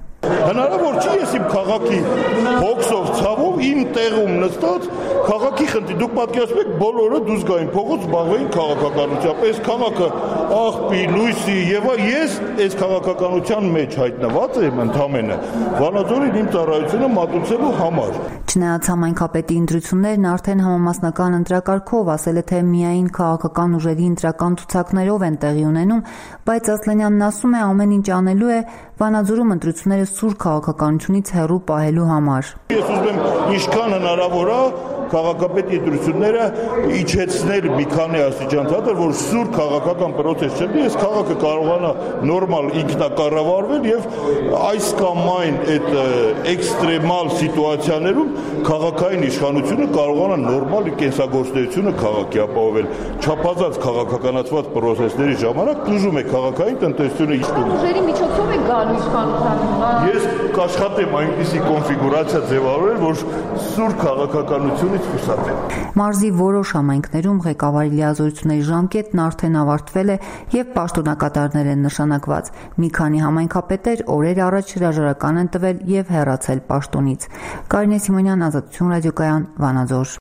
Հնարավոր չի ես իմ քաղաքի հոգսով, ցավով իմ տեղում նստած քաղաքի խնդիր։ Դուք պատկերացնում եք բոլորը դուրս գային փողոց զբաղվեին քաղաքականությամբ։ Այս քաղաքը աղբի, լույսի եւ ես այս քաղաքականության մեջ հայտնված եմ ընդամենը Վանաձորին իմ ծառայությունը մատուցելու համար։ Չնայած համայնքապետի ընտրություններն արդեն համամասնական ընտրակարգով, ասել է թե միայն քաղաքական ուժերի ընտրական ցուցակներով են տեղի ունենում, բայց Ասլանյանն ասում է ամեն ինչ անելու է Վանաձորում ընտրությունները սուր քաղաքականությունից հեռու պահելու համար։ Ես ուզում եմ ինչքան հնարավոր է քաղաքապետի ընտրությունները իջեցնել մի քանի աստիճան ցածր, որ սուր քաղաքական process չլինի, այս քաղաքը կարողանա նորմալ ինքնակառավարվել եւ այս կամ այն այդ էքստրեմալ սիտուացիաներում քաղաքային իշխանությունը կարողանա նորմալ կենսագործունեությունը քաղաքի ապահովել։ Չափազանց քաղաքականացված process-ների ժամանակ դժում է քաղաքային տնտեսությունը իշխում։ Ուժերի միջոցով է գալու իշխանության։ Ես կաշխատեմ այնպիսի կոնֆիգուրացիա ձևավորել, որ սուր քաղաքականությունից խուսափեմ։ Մարզի որոշ համայնքներում ղեկավարի լիազորությունների ժամկետն արդեն ավարտվել է եւ պաշտոնակատարներ են նշանակված։ Մի քանի համայնքապետեր օրեր առաջ հրաժարական են տվել եւ հեռացել պաշտոնից։ Կարինե Սիմոնյան, Ազատություն ռադիոկայան, Վանաձոր։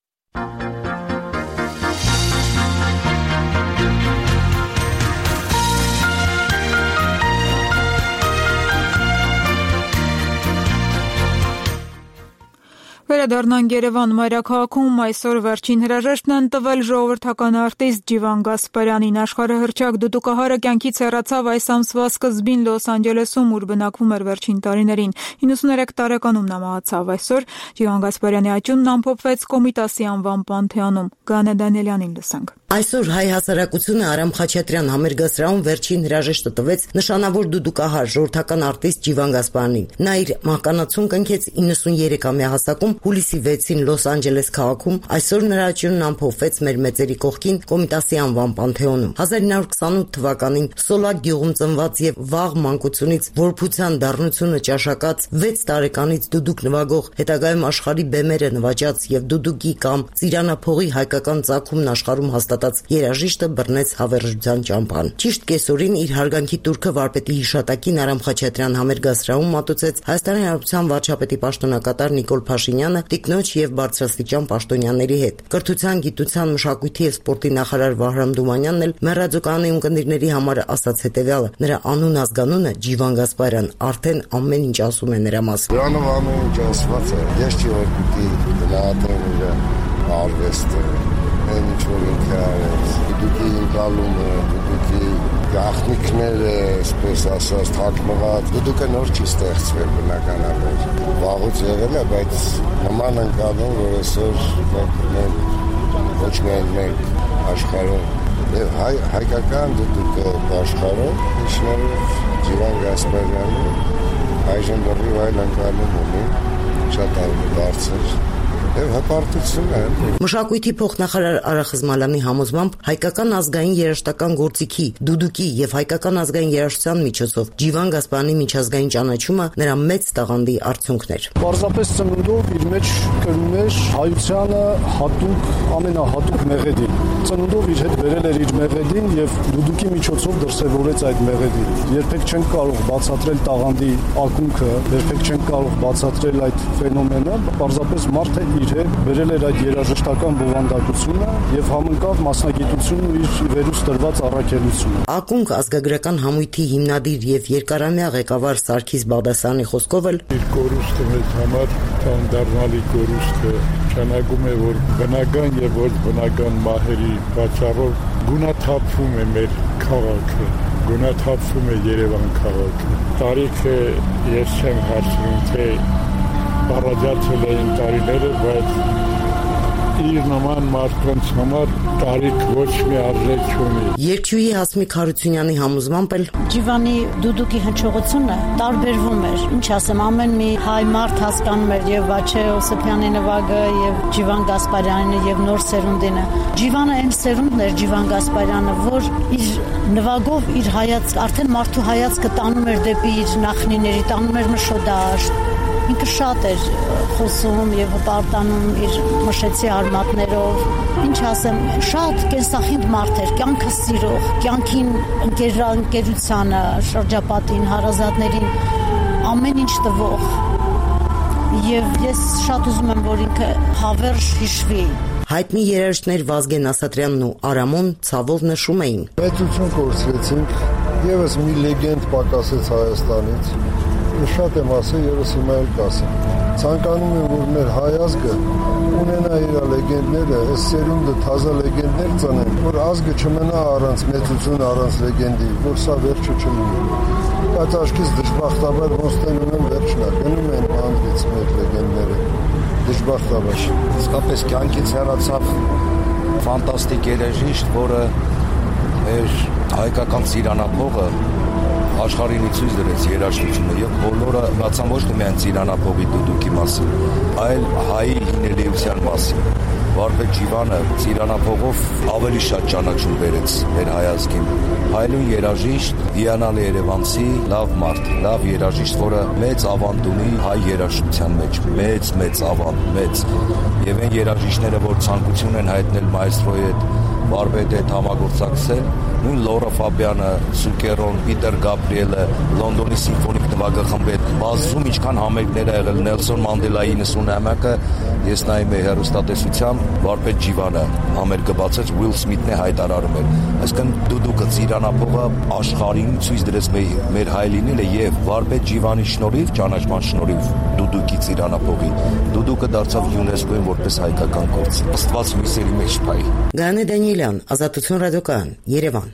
Վերադառնանք Երևան մայրաքաղաքում այսօր վերջին հրաժեշտն են տվել ժողովրդական արտիստ Ջիվան Գասպարյանին։ Աշխարհահռչակ դուդուկահարը կյանքից հեռացավ այս ամսվա սկզբին Լոս Անջելեսում, ուր բնակվում էր վերջին տարիներին։ 93 տարեկանում նա մահացավ։ Այսօր Ջիվան Գասպարյանի աճյունն ամփոփվեց Կոմիտասի անվան Պանթեոնում։ Գանե Դանիելյանին լսենք։ Այսօր հայ հասարակությունը Արամ Խաչատրյան համերգասրահում վերջին հրաժեշտը տվեց նշանավոր դուդուկահար ժողովրդական արտիստ Ջիվան Գասպարյանին։ Նա իր մահկանացուն կնքեց 93-ամյա հասակում հուլիսի 6-ին Լոս Անջելես քաղաքում։ Այսօր նրա աճյունն ամփոփվեց մեր մեծերի կողքին Կոմիտասի անվան Պանթեոնում։ 1928 թվականին Սոլակ գյուղում ծնված եւ վաղ մանկությունից որբության դառնությունը ճաշակած 6 տարեկանից դուդուկ նվագող, հետագայում աշխարհի բեմերը նվաճած եւ դուդուկի կամ ծիրանափողի հայկական ծագումն աշխարհում հաստատած երաժիշտը բռնեց հավերժության ճամփան։ Ճիշտ կեսօրին իր հարգանքի տուրքը վարպետի հիշատակին Արամ Խաչատրյան համերգասրահում մատուցեց Հայաստանի Հանրապետության վարչապետի պաշտոնակատար Նիկոլ Փաշինյանը տիկնոջ եւ բարձրաստիճան պաշտոնյաների հետ։ Կրթության, գիտության, մշակույթի եւ սպորտի նախարար Վահրամ Դումանյանն էլ մեր ռադիոկայանի ունկնդիրների համար ասաց հետեւյալը. նրա անուն ազգանունը Ջիվան Գասպարյան, արդեն ամեն ինչ ասում է նրա մասին։ Դրանով ամեն ինչ ասված է։ Ես չի որ պիտի գնահատեմ իր արվեստը, այն ինչ որ ինքը արեց, դուքի ընկալումը, դուքի գաղտնիքները, այսպես ասած, թաքնված, դուքը նոր չի ստեղծվել բնականաբար։ Վաղուց եղել է, բայց նման ընկալում, որ այսօր ոչ միայն մենք աշխարհում եւ հայկական դուքը աշխարհում իշխանող Ջիվան Գասպարյանը այժմ դեռ այլ ընկալում ունի, շատ ավելի բարձր եւ հպարտություն է։ Մշակույթի փոխնախարար Արա Խզմալյանի համոզմամբ հայկական ազգային երաժշտական գործիքի, դուդուկի եւ հայկական ազգային երաժշտության միջոցով Ջիվան Գասպարյանի միջազգային ճանաչումը նրա մեծ տաղանդի արդյունքն էր։ Պարզապես ծնունդով իր մեջ կրում էր հայությանը հատուկ, ամենահատուկ մեղեդին։ Ծնունդով իր հետ բերել էր իր մեղեդին եւ դուդուկի միջոցով դրսևորեց այդ մեղեդին։ Երբեք չեն կարող բացատրել տաղանդի ակունքը, երբեք չեն կարող բացատրել այդ ֆենոմենը, պարզապես մարդը իր հետ բերել էր այդ երաժշտական բովանդակությունը եւ համընկավ մասնագիտությունն ու իր վերուս տրված առաքելությունը։ Ակունք ազգագրական համույթի հիմնադիր եւ երկարամյա ղեկավար Սարգիս Բաղդասարյանի խոսքով էլ իր կորուստը մեզ համար անդառնալի կորուստ է, ճանաչում է, որ բնական եւ ոչ բնական մահերի պատճառով գունաթափվում է մեր քաղաքը, գունաթափվում է Երևան քաղաքը։ Տարիքը ես չեմ հարցնում, թե առաջացել էին տարիները, բայց իր նման մարդկանց համար տարիք ոչ մի արժեք չունի։ Երգչուհի Հասմիկ Հարությունյանի համոզմամբ էլ Ջիվանի դուդուկի հնչողությունը տարբերվում էր։ Ինչ ասեմ, ամեն մի հայ մարդ հասկանում էր եւ Վաչե Օսիպյանի նվագը եւ Ջիվան Գասպարյանը եւ նոր սերունդինը։ Ջիվանը այն սերունդն էր Ջիվան Գասպարյանը, որ իր նվագով իր հայացք, արդեն մարդու հայացքը տանում էր դեպի իր նախնիների, տանում էր մշոդաշտ։ Ինքը շատ էր խոսում եւ հպարտանում իր մշեցի արմատներով։ Ինչ ասեմ, շատ կենսախինդ մարդ էր, կյանքը սիրող, կյանքին ընկերությանը, շրջապատին, հարազատներին ամեն ինչ տվող։ Եվ ես շատ ուզում եմ, որ ինքը հավերժ հիշվի։ Հայտնի երաժիշտներ Վազգեն Ասատրյանն ու Արամոն ցավով նշում էին. Մեծություն կորցրեցինք, եւս մի լեգենդ պակասեց Հայաստանից։ Շատ եմ ասել, եւս հիմա էլ կասեմ։ Ցանկանում եմ, որ մեր հայ ազգը ունենա իր լեգենդները, այս սերունդը թազա լեգենդներ ծնեն, որ ազգը չմնա առանց մեծություն, առանց լեգենդի, որ սա վերջը չլինի։ Բայց աչքից դժբախտաբար ոնց տենում են վերջնա, գնում են անդից մեր լեգենդները, դժբախտաբար։ Իսկապես կյանքից հեռացավ ֆանտաստիկ երաժիշտ, որը մեր հայկական ծիրանափողը աշխարհին ցույց դրեց երաժշտությունը եւ բոլորը բացան ոչ թե միայն ծիրանափողի դուդուկի մասին, այլ հայի լինելիության մասին։ Վարպետ Ջիվանը ծիրանափողով ավելի շատ ճանաչում բերեց մեր հայ ազգին։ Հայլուն երաժիշտ, հիանալի երևանցի, լավ մարդ, լավ երաժիշտ, որը մեծ ավանդ ունի հայ երաժշտության մեջ, մեծ ավանդ, մեծ։ Եվ այն երաժիշտները, որ ցանկություն են հայտնել մայստրոյի հետ, վարպետի հետ համագործակցել, նույն Լորա Ֆաբյանը, Սուկերոն, Պիտեր Գաբրիելը, Լոնդոնի սիմֆոնիկ նվագախմբի հետ բազում ինչքան համերգներ ա եղել, Նելսոն Մանդելայի 90-ամյակը, ես նայում եմ հեռուստատեսությամբ, վարպետ Ջիվանը համերգը բացեց, Ուիլ Սմիթն է հայտարարում էր։ Այսինքն դուդուկը ծիրանափողը աշխարհին ցույց դրեց մեր հայ լինելը եւ վարպետ Ջիվանի շնորհիվ, ճանաչման շնորհիվ դուդուկի ծիրանափողի, դուդուկը դարձավ ՅՈՒՆԵՍԿՕ-ին որպես հայկական գործ։ Աստված միսերի մեջ փայ։ Գաներ Դանիելյան, Ազատություն ռադիոկայան, Երևան։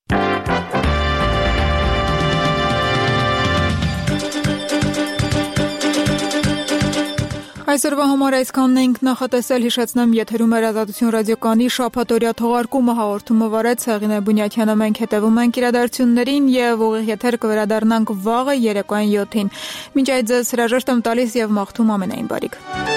Այսօրվա համար այսքանն էինք նախատեսել, հիշեցնեմ, եթերում էր Ազատություն ռադիոկայանի շաբաթօրյա թողարկումը, հաղորդումը վարեց Հեղինե Բունյաթյանը, մենք հետևում ենք իրադարձություններին եւ ուղիղ եթեր կվերադառնանք վաղը երեկոյան 7-ին։ Մինչ այդ ձեզ հրաժեշտ եմ տալիս եւ մաղթում ամենայն բարիք։